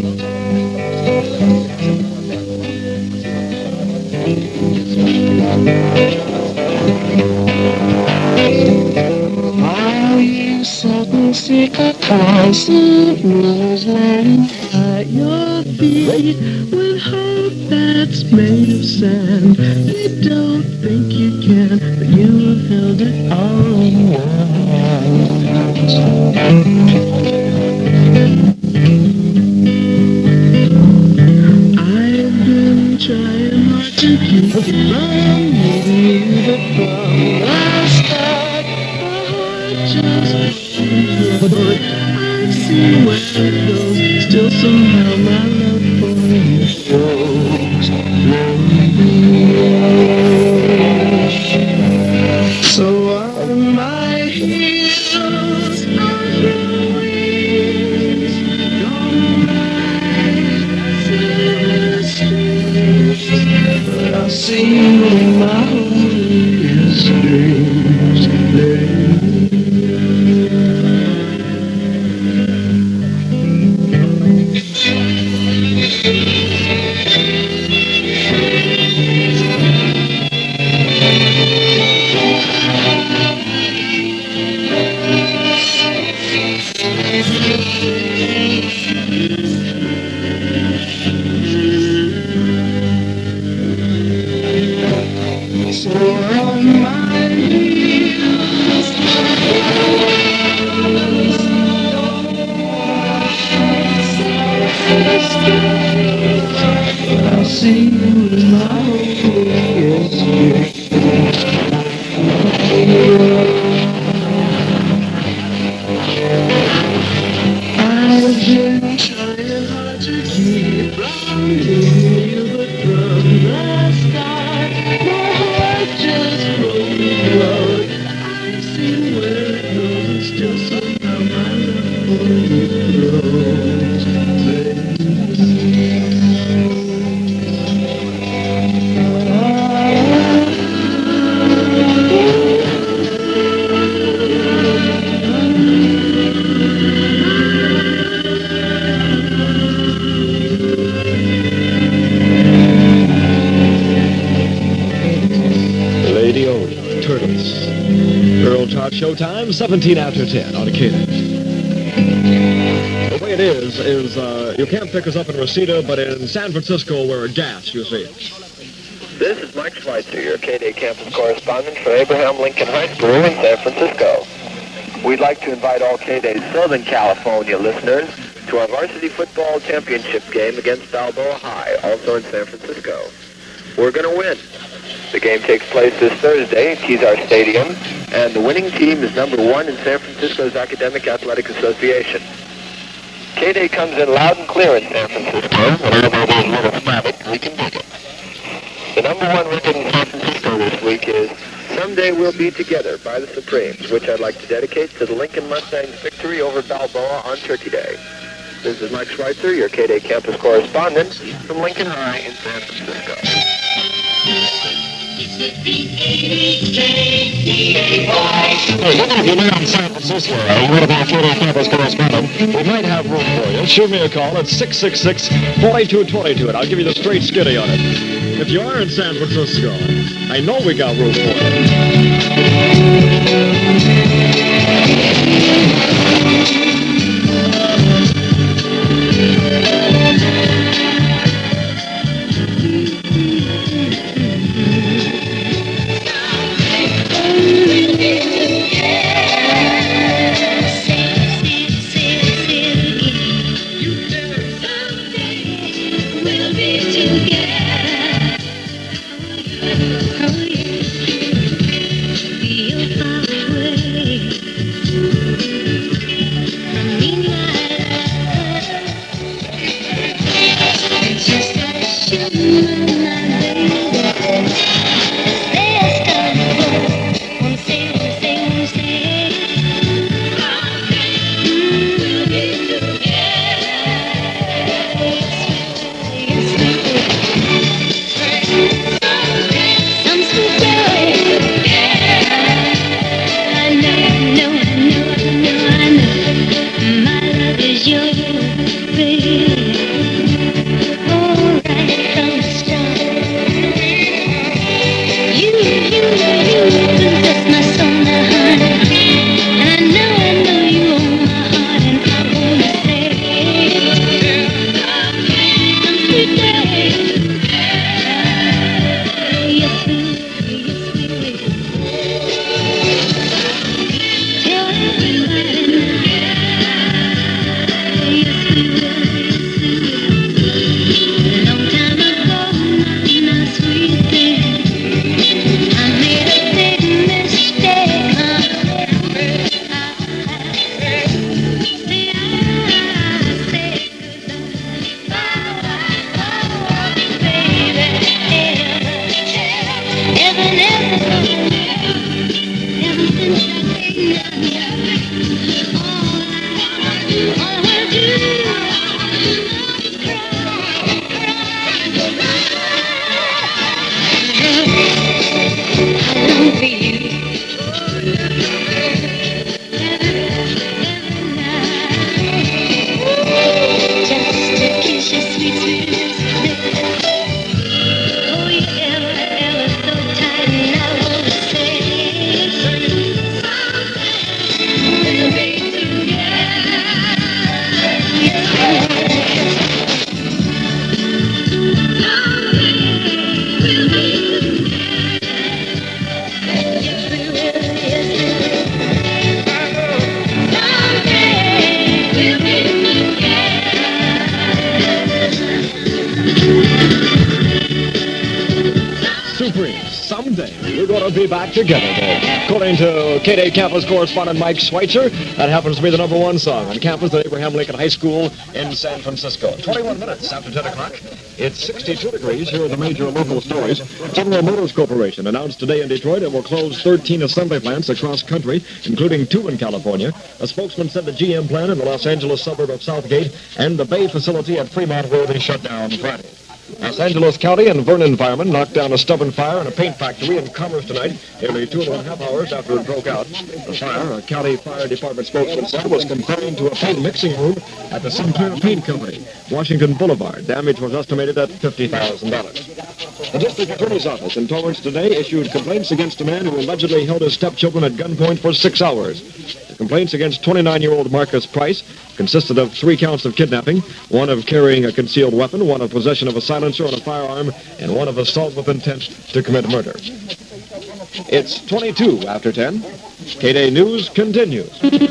Speaker 4: Are you certain sick of constant lying at your feet with hope that's made of sand? You don't think you can, but you have held it all in your hands. I've been trying hard to keep it from leaving you, but from the start, my heart just broke. I've seen where it goes, still somehow my love for you shows. So are my heroes on the wings, don't but I'll sing when my holiest dreams I see you in my I've been trying hard to keep from you, but from the start, my heart just broke. I've seen where it goes, just somehow my love for you grows,
Speaker 1: Lady O, Turtles. Earl Trot Showtime, 17 after 10 on K-Day. The way it is you can't pick us up in Reseda, but in San Francisco we're gas, you see.
Speaker 19: This is Mike Schweitzer, your K-Day campus correspondent for Abraham Lincoln High School in San Francisco. We'd like to invite all K-Day's Southern California listeners to our varsity football championship game against Balboa High, also in San Francisco. We're going to win. The game takes place this Thursday at Kezar Stadium, and the winning team is number 1 in San Francisco's Academic Athletic Association. K-Day comes in loud and clear in San Francisco, and although there's a little static, we can make it. The number 1 record in San Francisco this week is Someday We'll Be Together by the Supremes, which I'd like to dedicate to the Lincoln Mustangs' victory over Balboa on Turkey Day. This is Mike Schweitzer, your K-Day campus correspondent from Lincoln High in San Francisco.
Speaker 1: Hey, even if you're not in San Francisco, what about K-Day campus correspondent? We might have room for you. Shoot me a call at 666-4222, and I'll give you the straight skitty on it. If you are in San Francisco, I know we got room for someday we're going to be back together, though. According to K-Day campus correspondent Mike Schweitzer, that happens to be the #1 song on campus at Abraham Lincoln High School in San Francisco. 21 minutes after 10 o'clock. It's 62 degrees. Here are the major local stories. General Motors Corporation announced today in Detroit it will close 13 assembly plants across country, including 2 in California. A spokesman said the GM plant in the Los Angeles suburb of Southgate and the Bay facility at Fremont will be shut down Friday. Los Angeles County and Vernon firemen knocked down a stubborn fire in a paint factory in Commerce tonight, nearly 2.5 hours after it broke out. The fire, a county fire department spokesman said, was confined to a paint mixing room at the Sinclair Paint Company, Washington Boulevard. Damage was estimated at $50,000. The district attorney's office in Torrance today issued complaints against a man who allegedly held his stepchildren at gunpoint for 6 hours. The complaints against 29-year-old Marcus Price consisted of 3 counts of kidnapping, 1 of carrying a concealed weapon, 1 of possession of a silencer and a firearm, and 1 of assault with intent to commit murder. It's 22 after 10. K-Day News continues.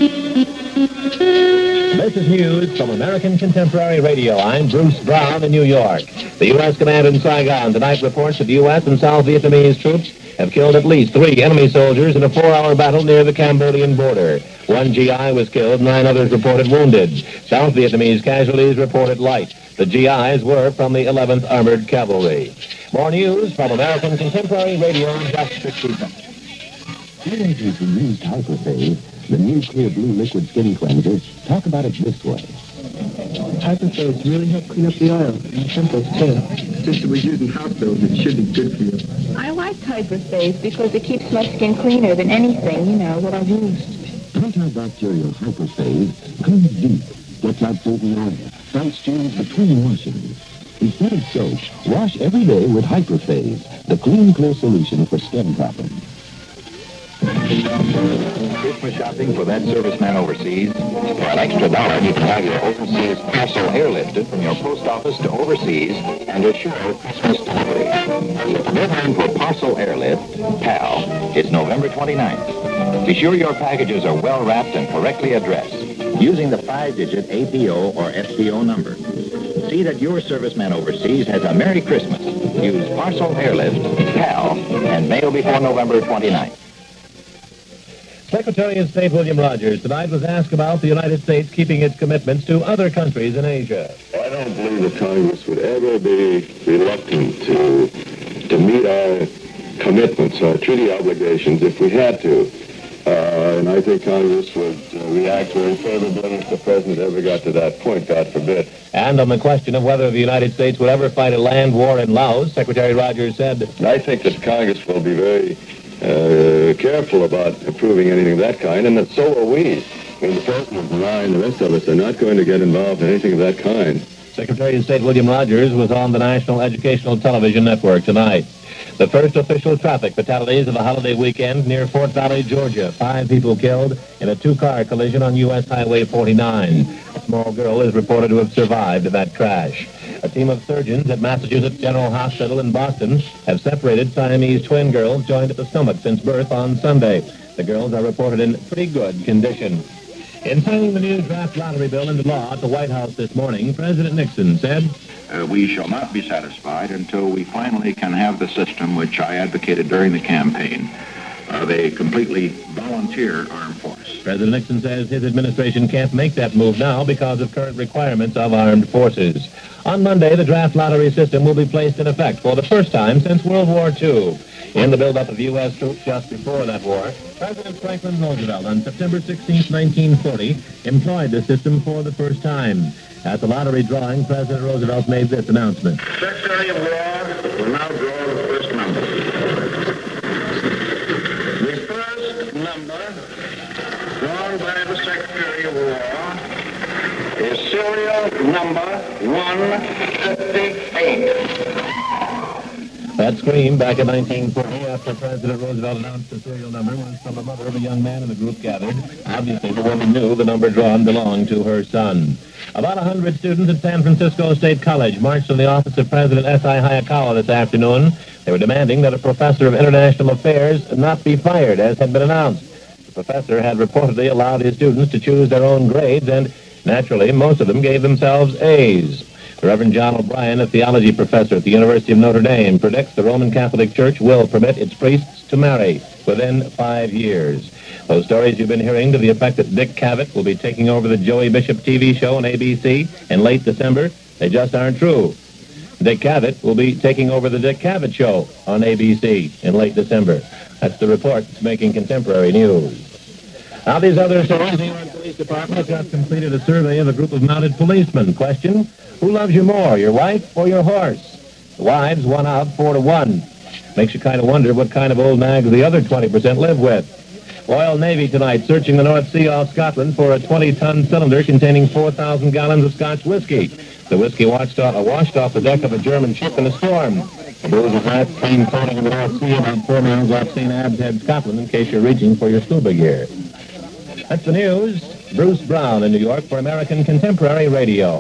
Speaker 11: This is news from American Contemporary Radio. I'm Bruce Brown in New York. The U.S. command in Saigon tonight reports that the U.S. and South Vietnamese troops have killed at least 3 enemy soldiers in a 4-hour battle near the Cambodian border. 1 GI was killed, 9 others reported wounded. South Vietnamese casualties reported light. The GIs were from the 11th Armored Cavalry. More news from American Contemporary Radio just 60 minutes.
Speaker 20: Teenagers who used Hyperphase, the new clear blue liquid skin cleanser, talk about it this way.
Speaker 21: Hyperphase really helped clean up the aisle and pimples too. Since it was using house bills, it should be good for you.
Speaker 22: I like Hyperphase because it keeps my skin cleaner than anything, that I've used.
Speaker 20: Antibacterial Hyperphase cleans deep, gets out certain oil, fights germs between washings. Instead of soap, wash every day with Hyperphase, the clean, clear solution for skin problems.
Speaker 10: Christmas shopping for that serviceman overseas? For an extra $1, you can have your overseas parcel airlifted from your post office to overseas and assure Christmas delivery. The deadline for parcel airlift, PAL, is November 29th. Be sure your packages are well wrapped and correctly addressed using the 5-digit APO or SPO number. See that your serviceman overseas has a Merry Christmas. Use parcel airlift, PAL, and mail before November 29th.
Speaker 11: Secretary of State William Rogers tonight was asked about the United States keeping its commitments to other countries in Asia.
Speaker 23: I don't believe that Congress would ever be reluctant to meet our commitments, our treaty obligations, if we had to. And I think Congress would react very favorably if the President ever got to that point, God forbid.
Speaker 11: And on the question of whether the United States would ever fight a land war in Laos, Secretary Rogers said,
Speaker 23: I think that Congress will be very careful about approving anything of that kind, and that so are we. I mean, the President and I and the rest of us are not going to get involved in anything of that kind.
Speaker 11: Secretary of State William Rogers was on the National Educational Television Network tonight. The first official traffic fatalities of the holiday weekend near Fort Valley, Georgia. 5 people killed in a 2-car collision on U.S. Highway 49. A small girl is reported to have survived that crash. A team of surgeons at Massachusetts General Hospital in Boston have separated Siamese twin girls joined at the stomach since birth on Sunday. The girls are reported in pretty good condition. In signing the new draft lottery bill into law at the White House this morning, President Nixon said,
Speaker 24: we shall not be satisfied until we finally can have the system which I advocated during the campaign of a completely volunteer armed force.
Speaker 11: President Nixon says his administration can't make that move now because of current requirements of armed forces. On Monday, the draft lottery system will be placed in effect for the first time since World War II. In the buildup of U.S. troops just before that war, President Franklin Roosevelt on September 16, 1940, employed the system for the first time. At the lottery drawing, President Roosevelt made this announcement.
Speaker 24: Secretary of War will now draw the first number. The first number drawn by the Secretary of War is serial number 158.
Speaker 11: That scream back in 1940 after President Roosevelt announced the serial number was from the mother of a young man in the group gathered. Obviously, the woman knew the number drawn belonged to her son. About 100 students at San Francisco State College marched to the office of President S.I. Hayakawa this afternoon. They were demanding that a professor of international affairs not be fired, as had been announced. The professor had reportedly allowed his students to choose their own grades, and naturally, most of them gave themselves A's.
Speaker 2: The Reverend John O'Brien, a theology professor at the University of Notre Dame, predicts the Roman Catholic Church will permit its priests to marry within 5 years. Those stories you've been hearing to the effect that Dick Cavett will be taking over the Joey Bishop TV show on ABC in late December, they just aren't true. Dick Cavett will be taking over the Dick Cavett Show on ABC in late December. That's the report that's making contemporary news. Now, these other stories, the New York Police Department has just completed a survey of a group of mounted policemen. Question, who loves you more, your wife or your horse? The wives won out 4-1. Makes you kind of wonder what kind of old nags the other 20% live with. Royal Navy tonight searching the North Sea off Scotland for a 20-ton cylinder containing 4,000 gallons of Scotch whiskey. The whiskey washed off the deck of a German ship in a storm. The booze and rats came floating in the North Sea about 4 miles off St. Abbs Head, Scotland, in case you're reaching for your scuba gear. That's the news. Bruce Brown in New York for American Contemporary Radio.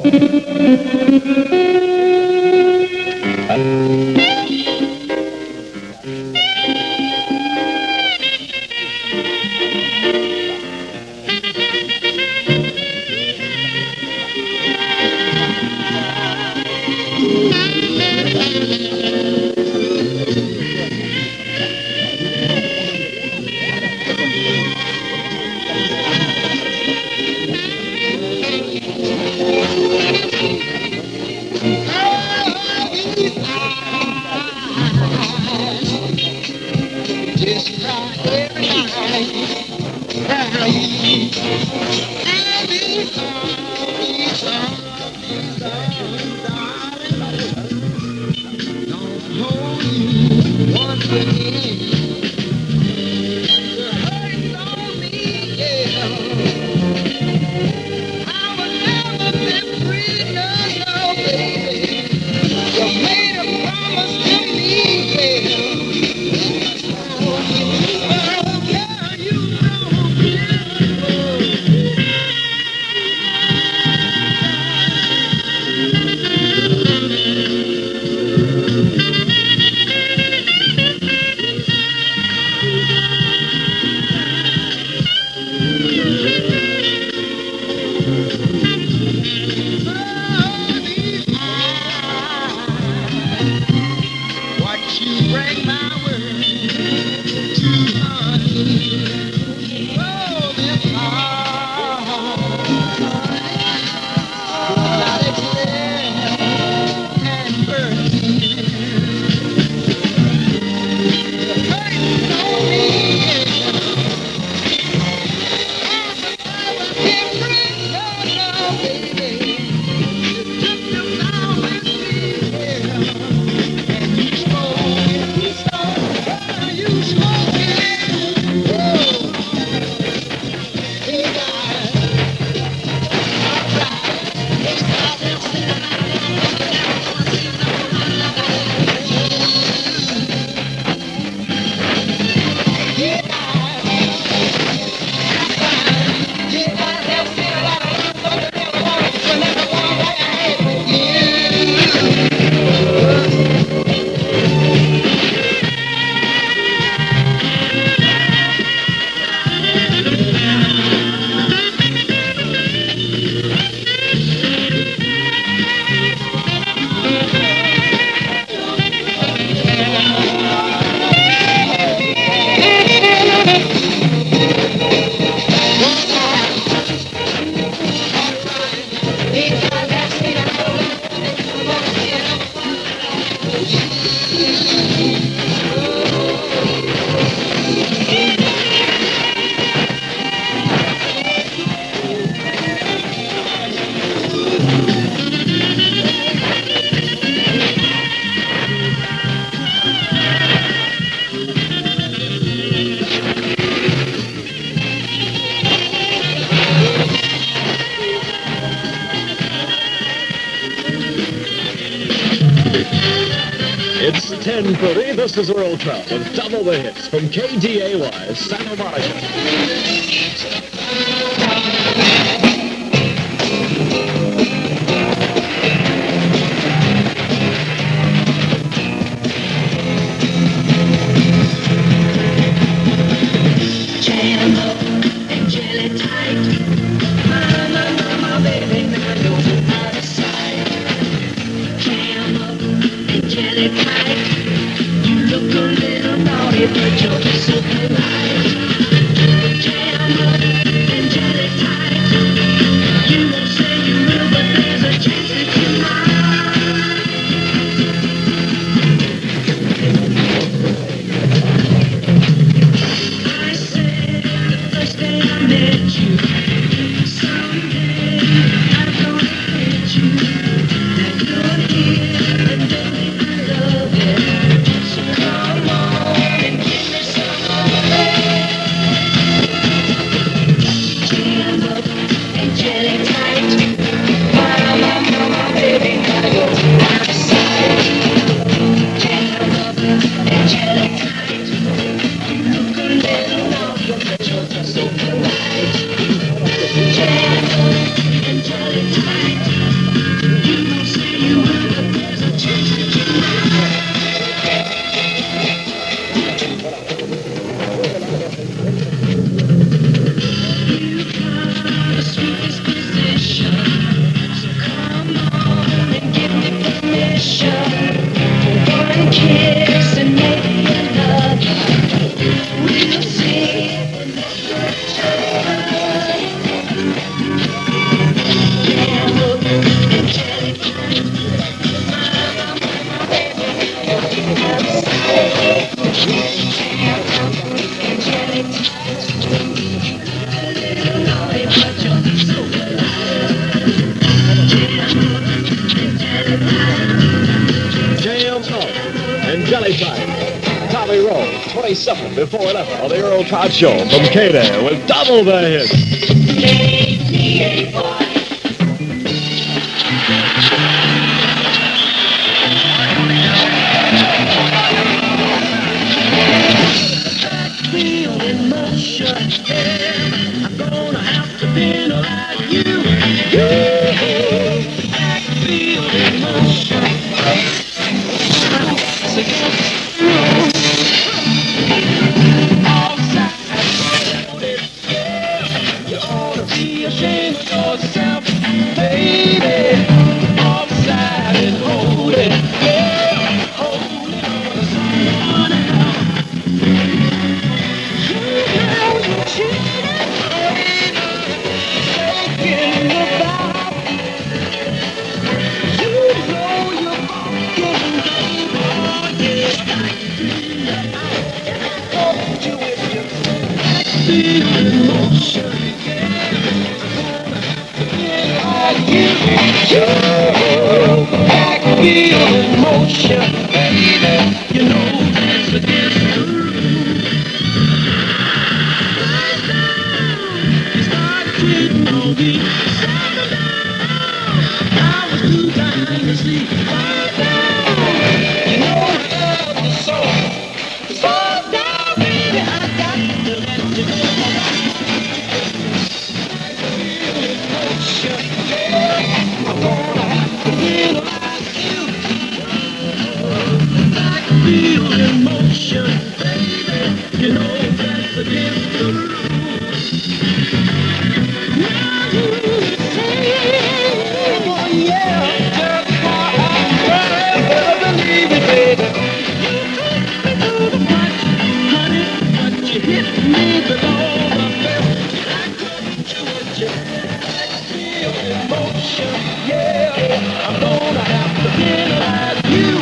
Speaker 1: It's 10:30. This is Earl Trout with double the hits from KDAY, Santa Monica.
Speaker 16: jelly tight. You look a little naughty, but you're so polite. Jam up and jelly tight. You won't say you will, but there's a chance that you might. I said the first day I met you, someday I'm gonna hit you. That you're here and don't leave my loving. So come on and give me some of it. Jam up and jelly tight. Mama, baby, now you're outside. Jam up and jelly tight. You look a little naughty, but you're so polite. Jam up and jelly tight. You won't say you will, but there's a chance that you might. You got a sweet disposition, so come on and give me permission for one kiss and maybe another. We'll see when that's each other. Jam up and jelly tight. Mama, baby, you're outside. Jam up and jelly tight. A little naughty, but you're so polite. Jam up and jelly tight.
Speaker 1: Jam up and jelly time. Tommy Rose, 27 before 11 on the Earl Trot Show from K-Day with double the hits.
Speaker 16: 88 boy. Wheel in motion, yeah. I'm gonna have to penalize you. Back wheel in motion. You ought to be ashamed of yourself, baby. Offside and hold it, yeah. Hold it on someone else. You know you cheated, thinking about. You know you're fucking baby, yeah. I told you if you feel emotion, back feel emotion, baby. You know that's against the rules. Right now, you start cheating on me. Settle down. I was too dying to sleep. Right now, you know I love you so. So down, baby, I got to let you go. Emotion, yeah. I'm gonna have to penalize you. Back feel emotion, baby. You know that's against the rules. Now you say, oh yeah, just why I'm trying to believe it, baby. You took me to the punch, honey, but you hit me below the belt. I couldn't do it, yeah. Feel emotion, yeah. I'm gonna have to penalize you.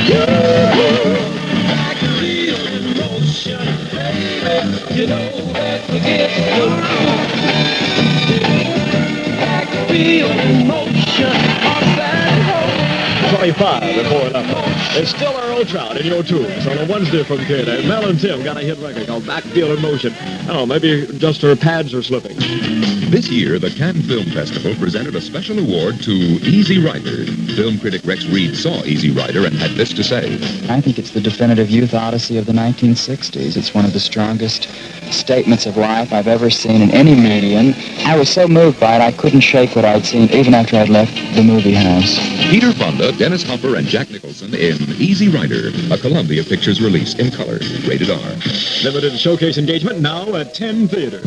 Speaker 16: I can feel emotion, baby. You know that's against the rules. I can feel emotion outside the home.
Speaker 1: 25 before 11. It's still Earl Trout in your tunes on a Wednesday from K-Day. Mel and Tim got a hit record called Backfield in Motion. I don't know, maybe just her pads are slipping.
Speaker 7: This year, the Cannes Film Festival presented a special award to Easy Rider. Film critic Rex Reed saw Easy Rider and had this to say.
Speaker 8: I think it's the definitive youth odyssey of the 1960s. It's one of the strongest statements of life I've ever seen in any medium. I was so moved by it, I couldn't shake what I'd seen even after I'd left the movie house.
Speaker 7: Peter Fonda, Dennis Hopper, and Jack Nicholson in Easy Rider, a Columbia Pictures release in color, rated R.
Speaker 1: Limited showcase engagement now at 10 theaters.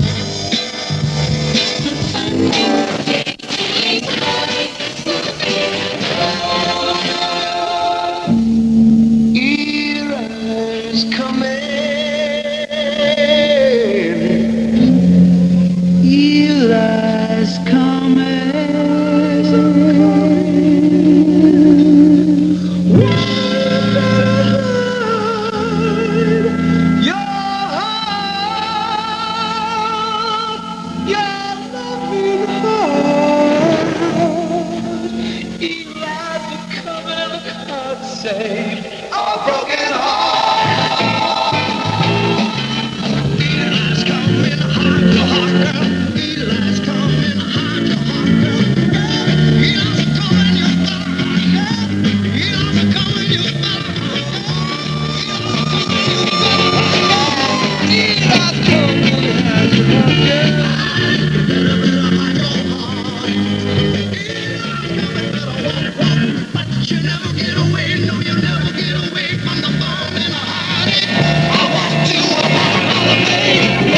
Speaker 6: save a broken heart. Eli's coming heart to heart, girl. Eli's coming heart to heart, girl. Eli's coming, you better hide, girl. Eli's coming, you better hide, girl. Eli's coming, you better hide, girl. You never get away, no, you never get away from the bomb in a heartache. I want to holiday.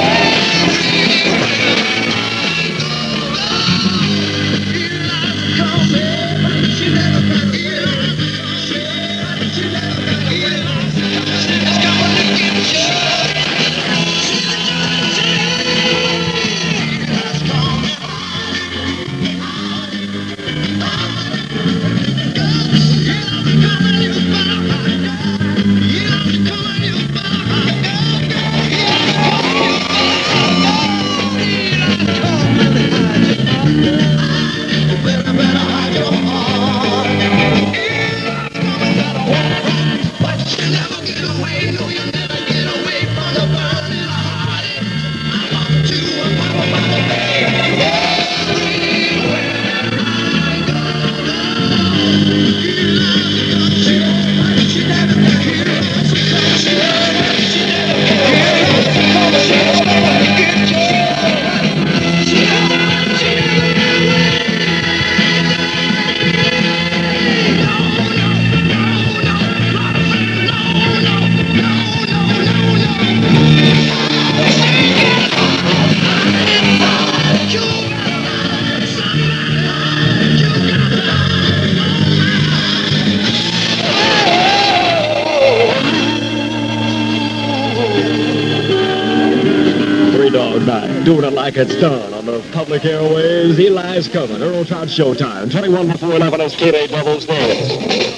Speaker 1: Doing it like it's done on the public airways. Eli's coming. Earl Trout Showtime. 21 before 11 is K-Day Bubbles there.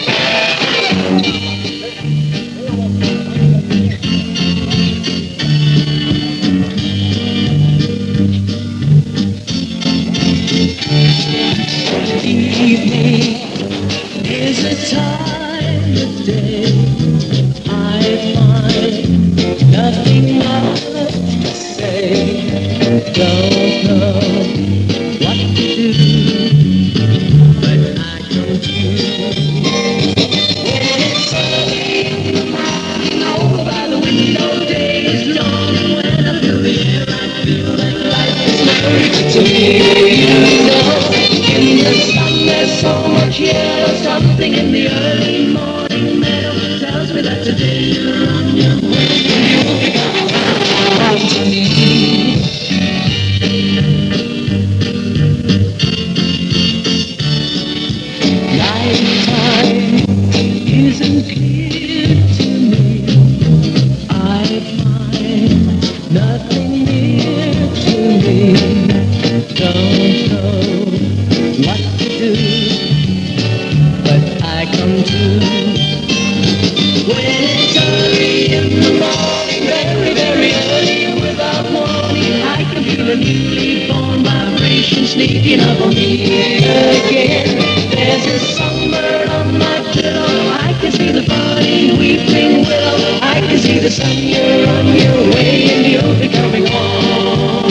Speaker 4: Evening is a time of day I find nothing more to say. Don't know what to do, but I come to you. When it's early in the morning, over by the window, day is dawning. When I feel the air, I feel like life is merry to me. You know, in the sun there's so much yellow, something in the early morning meadow tells me that today you're on your way. You'll be coming home to me. Nighttime isn't clear to me. I find nothing near to me. Don't know what to do, but I come to. When it's early in the morning, very, very early, without warning, I can feel a newly born vibration sneaking up on me again. There's a sunburn on my pillow, I can see the budding weeping willow, I can see the sun, you're on your way and you'll be coming home.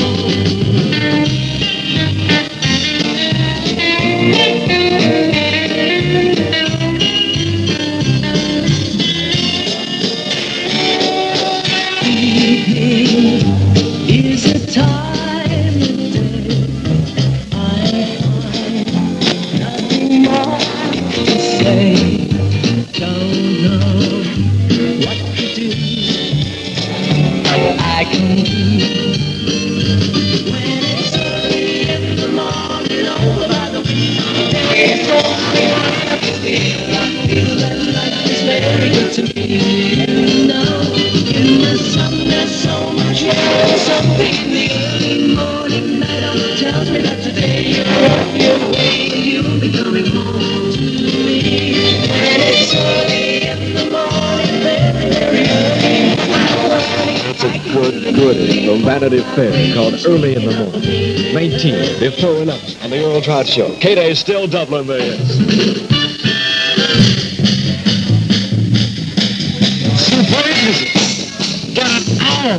Speaker 4: Is a time of day I find nothing more to say. Don't know what to do, I can do. When it's early in the morning, over by the window, day is dawning. I feel that life is very good to me. You know, in the sun there's so much yellow, something in the early morning meadow tells me that today you're on your way and you'll be coming home to me. When it's early in the morning, very, very early,
Speaker 1: It's a good goodie from Vanity Fair called Early in the Morning. 19 before 11 on the Earl Trout Show. K-Day's still doubling millions.
Speaker 4: music. Get it on.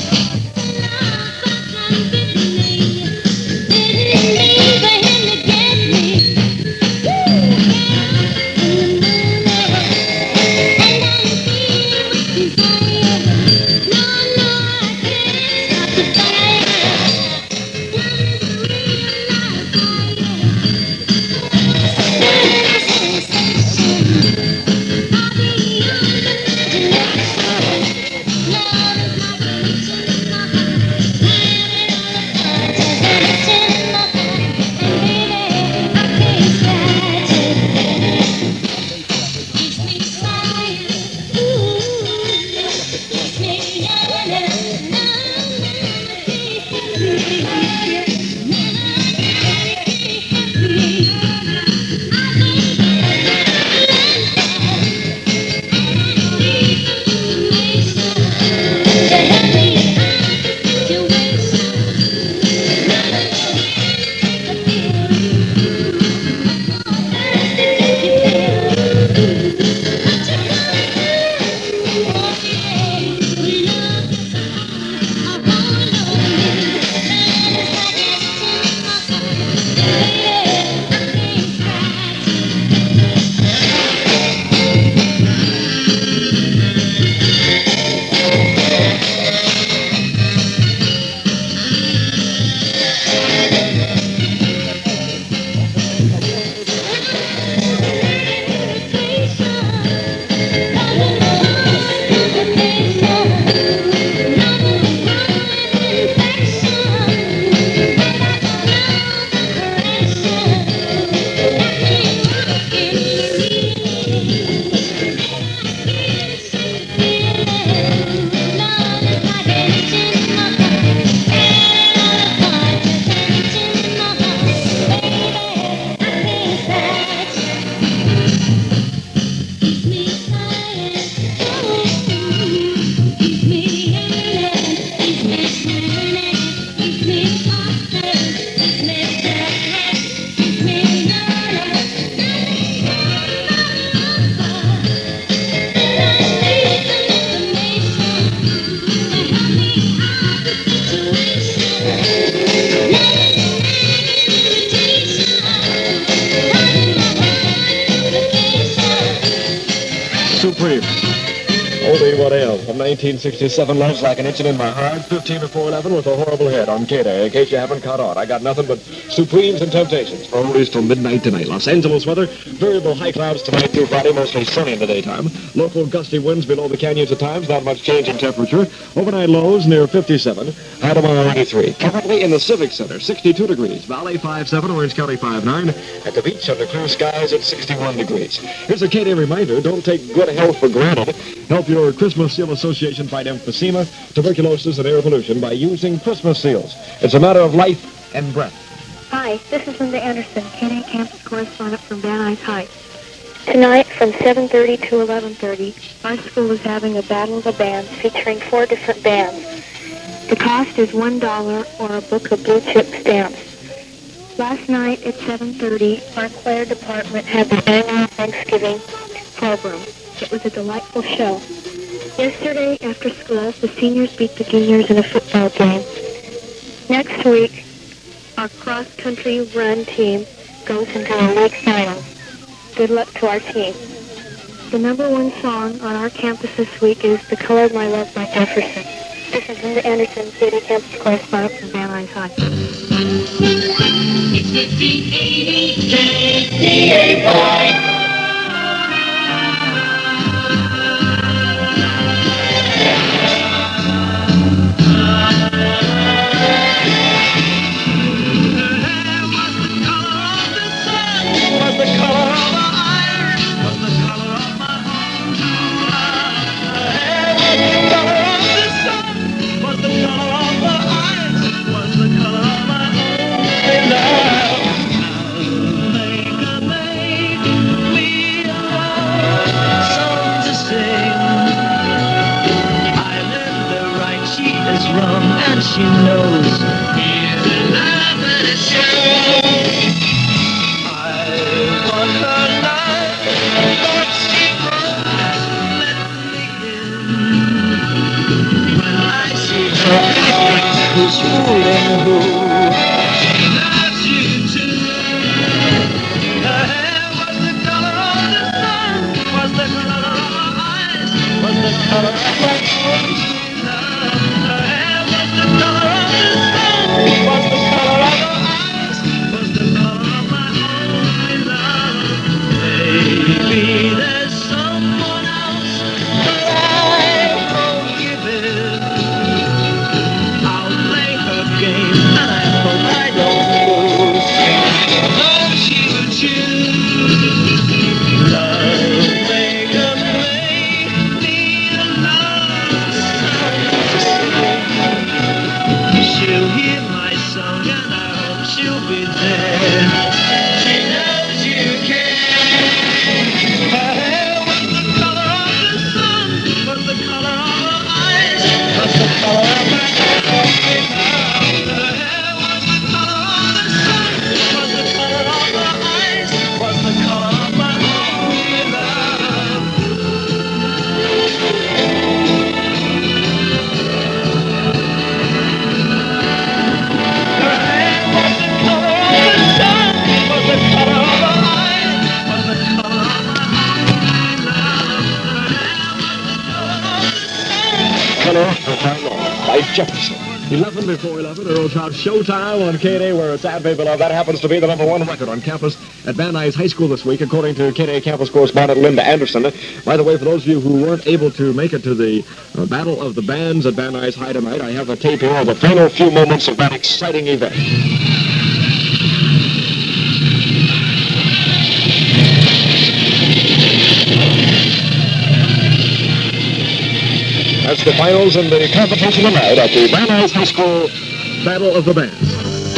Speaker 1: Supreme. Oldie What Else from 1967. Love's Like an Itching in My Heart. 15 to 411 with a horrible hit on K-Day. In case you haven't caught on, I got nothing but Supremes and Temptations for oldies till midnight tonight. Los Angeles weather, variable high clouds tonight through Friday, mostly sunny in the daytime. Local gusty winds below the canyons at times, not much change in temperature. Overnight lows near 57. High tomorrow 83. Currently in the Civic Center, 62 degrees. Valley 57, Orange County 59. At the beach under clear skies at 61 degrees. Here's a K-Day reminder, don't take good health for granted. Help your Christmas Seal Association fight emphysema, tuberculosis, and air pollution by using Christmas seals. It's a matter of life and breath.
Speaker 5: Hi, this is Linda Anderson, KDA campus correspondent from Van Nuys Heights. Tonight from 7:30 to 11:30, our school is having a Battle of the Bands featuring 4 different bands. The cost is $1 or a book of blue chip stamps. Last night at 7:30, our choir department had the annual Thanksgiving program. It was a delightful show. Yesterday, after school, the seniors beat the juniors in a football game. Next week, our cross-country run team goes into the league finals. Good luck to our team. The #1 song on our campus this week is The Color of My Love by Jefferson. This is Linda Anderson, KDA campus correspondent from Van Nuys Heights.
Speaker 4: It's 1580 KDA boy.
Speaker 16: And she knows he's in love and it shows. I want her life, but she won't let me in.
Speaker 6: who loves you too. Her hair was the color of the sun, was the color of her eyes, was the color of my only love. Her hair was the color of the sun, was the color of her eyes, was the color of my only love. Maybe there's someone else that I've forgiven. I'll play her game and I hope I don't lose. Don't you choose love, make her play me a love song. She'll hear my song and I hope she'll be there. She knows you care. Her hair was the color of the sun, was the color of her eyes, was the color of my only love. Her hair was the color of the sun, was the color of her eyes, was the color of my only love. Her hair was the color of the sun, was the color of her eyes, was the color of my only love.
Speaker 1: Hello, by Jefferson. 11 before 11, Earl Trout Showtime on KDA, where it's at, baby love. That happens to be the #1 record on campus at Van Nuys High School this week, according to KDA campus correspondent Linda Anderson. By the way, for those of you who weren't able to make it to the Battle of the Bands at Van Nuys High tonight, I have a tape here of the final few moments of that exciting event. That's the finals in the competition tonight at the Van Nuys High School Battle of the Bands.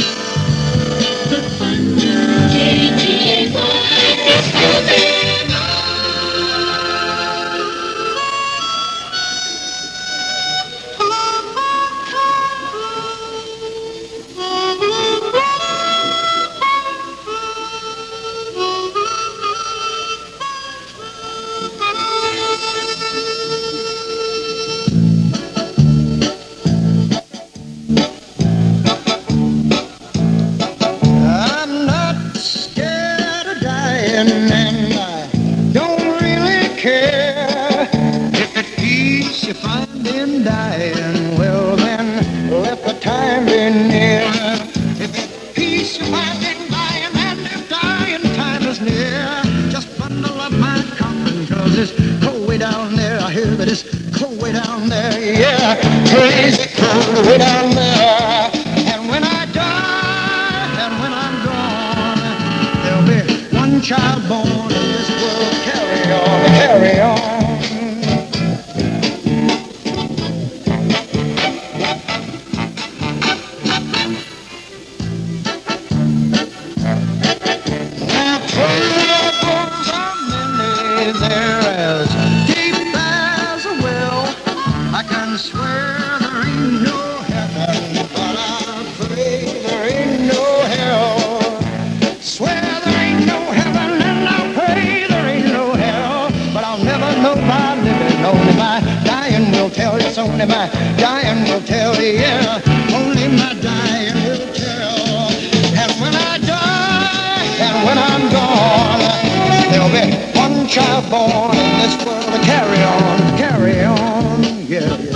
Speaker 6: I'm not scared of dying, and I don't really care. If it's peace you find in dying, well then let the time be near. If it's peace you find in dying, and if dying time is near, just bundle up my coffin, 'cause it's cold way down there. I hear that it's cold way down there, yeah, crazy cold way down there. And when I die, and when I'm gone, there'll be one child born in this world. Carry on, carry on. Now, troubles are many, they're as deep as a well. I can swear there ain't no heaven, but I pray there ain't no hell. Swear there ain't no heaven, and I pray there ain't no hell. But I'll never know by living, only my dying will tell. It's only my dying will tell, yeah. Only my dying will tell. And when I die, and when I'm gone, there'll be one child born in this world to carry on, yeah, yeah.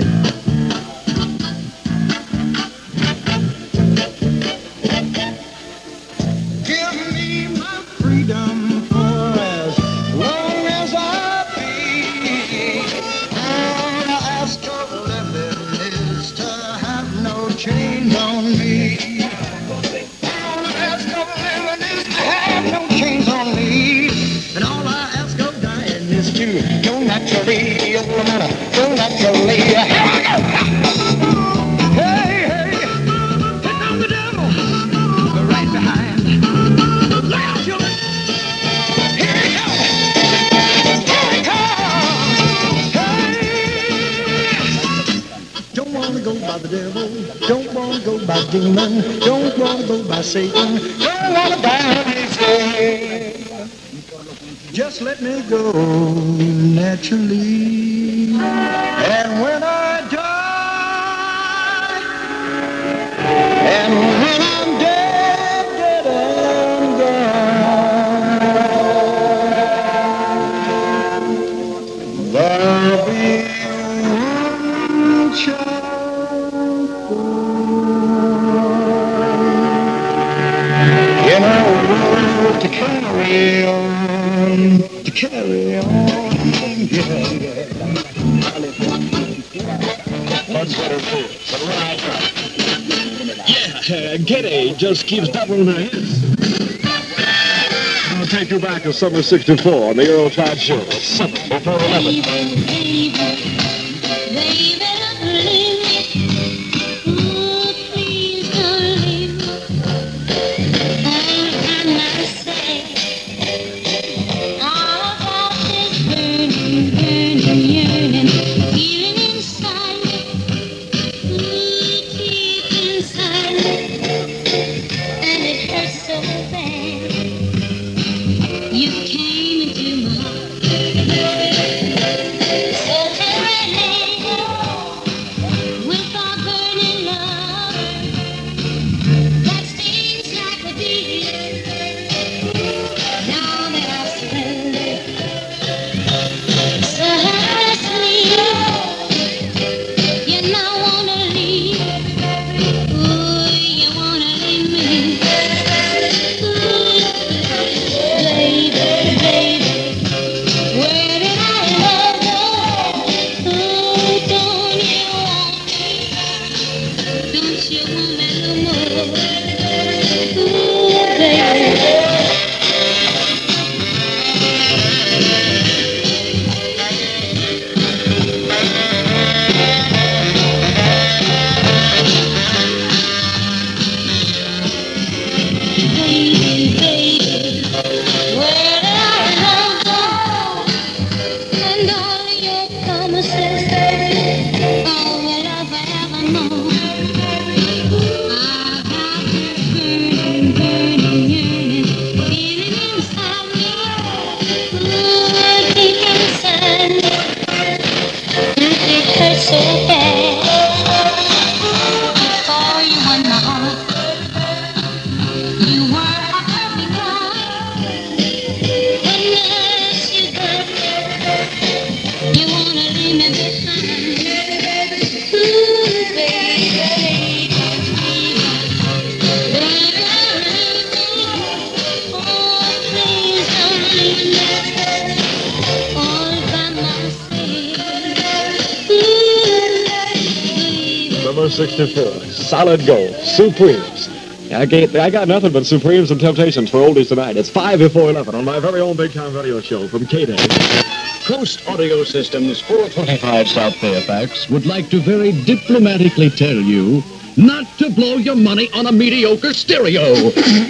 Speaker 6: Give me my freedom for as long as I be. All I ask of living is to have no chains on me. All I ask of living is to have no chains on me. And all I ask of dying is to go naturally, oh, go naturally. Here I go. Hey, hey, here comes the devil. Right behind. Look out, children. Here he comes. Here he comes. Hey. Don't want to go by the devil. Don't want to go by demon. Don't want to go by Satan. Don't want to die easy. Just let me go naturally. And when I die,
Speaker 21: carry on.
Speaker 1: Yeah, Kitty just keeps doubling her hits. I'll take you back to summer '64 on the Earl Todd Show. It's 7 before 11. Number 64, Solid Gold, Supremes. I got nothing but Supremes and Temptations for oldies tonight. It's 5 before 11 on my very own Big Time Radio Show from K-Day.
Speaker 11: Coast Audio Systems, 425 South Fairfax, would like to very diplomatically tell you not to blow your money on a mediocre stereo.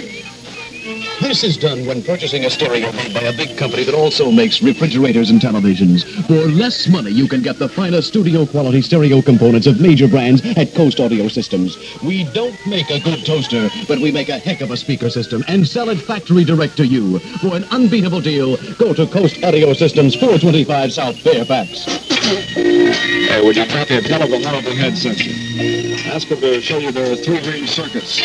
Speaker 11: This is done when purchasing a stereo made by a big company that also makes refrigerators and televisions. For less money, you can get the finest studio-quality stereo components of major brands at Coast Audio Systems. We don't make a good toaster, but we make a heck of a speaker system and sell it factory direct to you. For an unbeatable deal, go to Coast Audio Systems, 425 South Fairfax.
Speaker 1: Hey, would you copy a telephone overhead section? Ask them to show you their 3-ring circuits.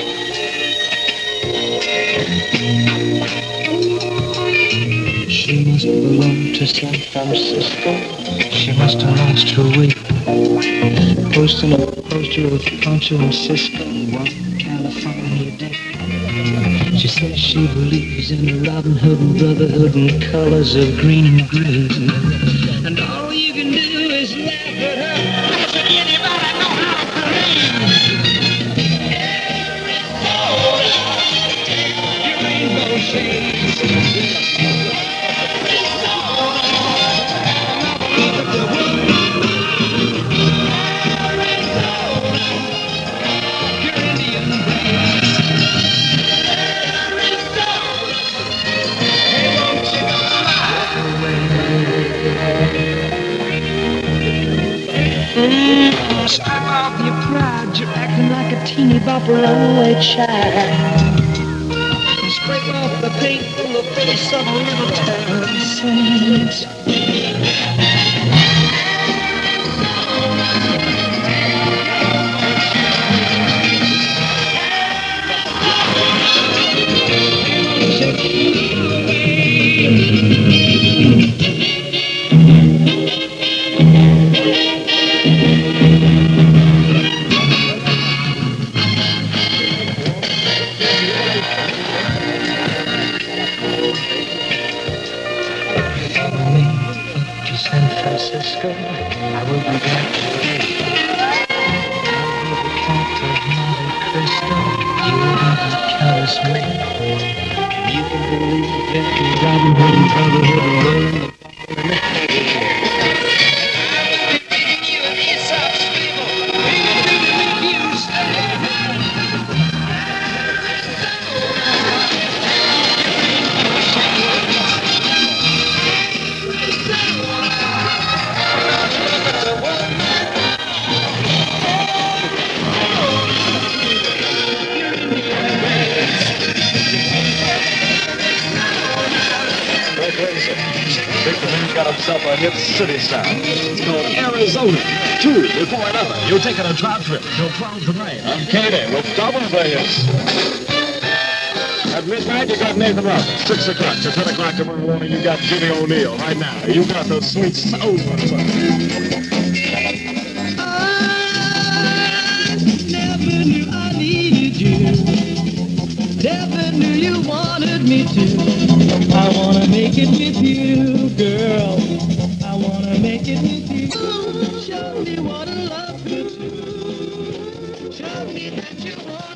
Speaker 4: She must belong to San Francisco. She must have lost her way. Posting a poster with Pancho and Cisco. Walking California day. She says she believes in the Robin Hood and Brotherhood and colors of green and gray. And all you can do is laugh at her. Doesn't anybody know how to parade? Your rainbow shades. Strip off your pride, you're acting like a teeny bopper runaway child. Scrape off the paint from the face of a little town saint. Francisco. I will be back today. I'll be the Count of Monte Cristo. You will be the Countess May. You can believe that Robin Hood and Robin Hood alone.
Speaker 1: Victor Man's got himself a hit city sound. It's called Arizona. 2 before 11. You're taking a drive trip till 12 tonight. I'm K-Day with double the hits. At midnight, you got Nathan Roberts. 6 o'clock to 10 o'clock tomorrow morning, you got Jimmy O'Neill. Right now, you got the sweet soul one.
Speaker 4: Never knew I needed you. Never knew you wanted me to. I wanna make it with you, girl. I wanna make it with you. Show me what a love could do. Show me that you want.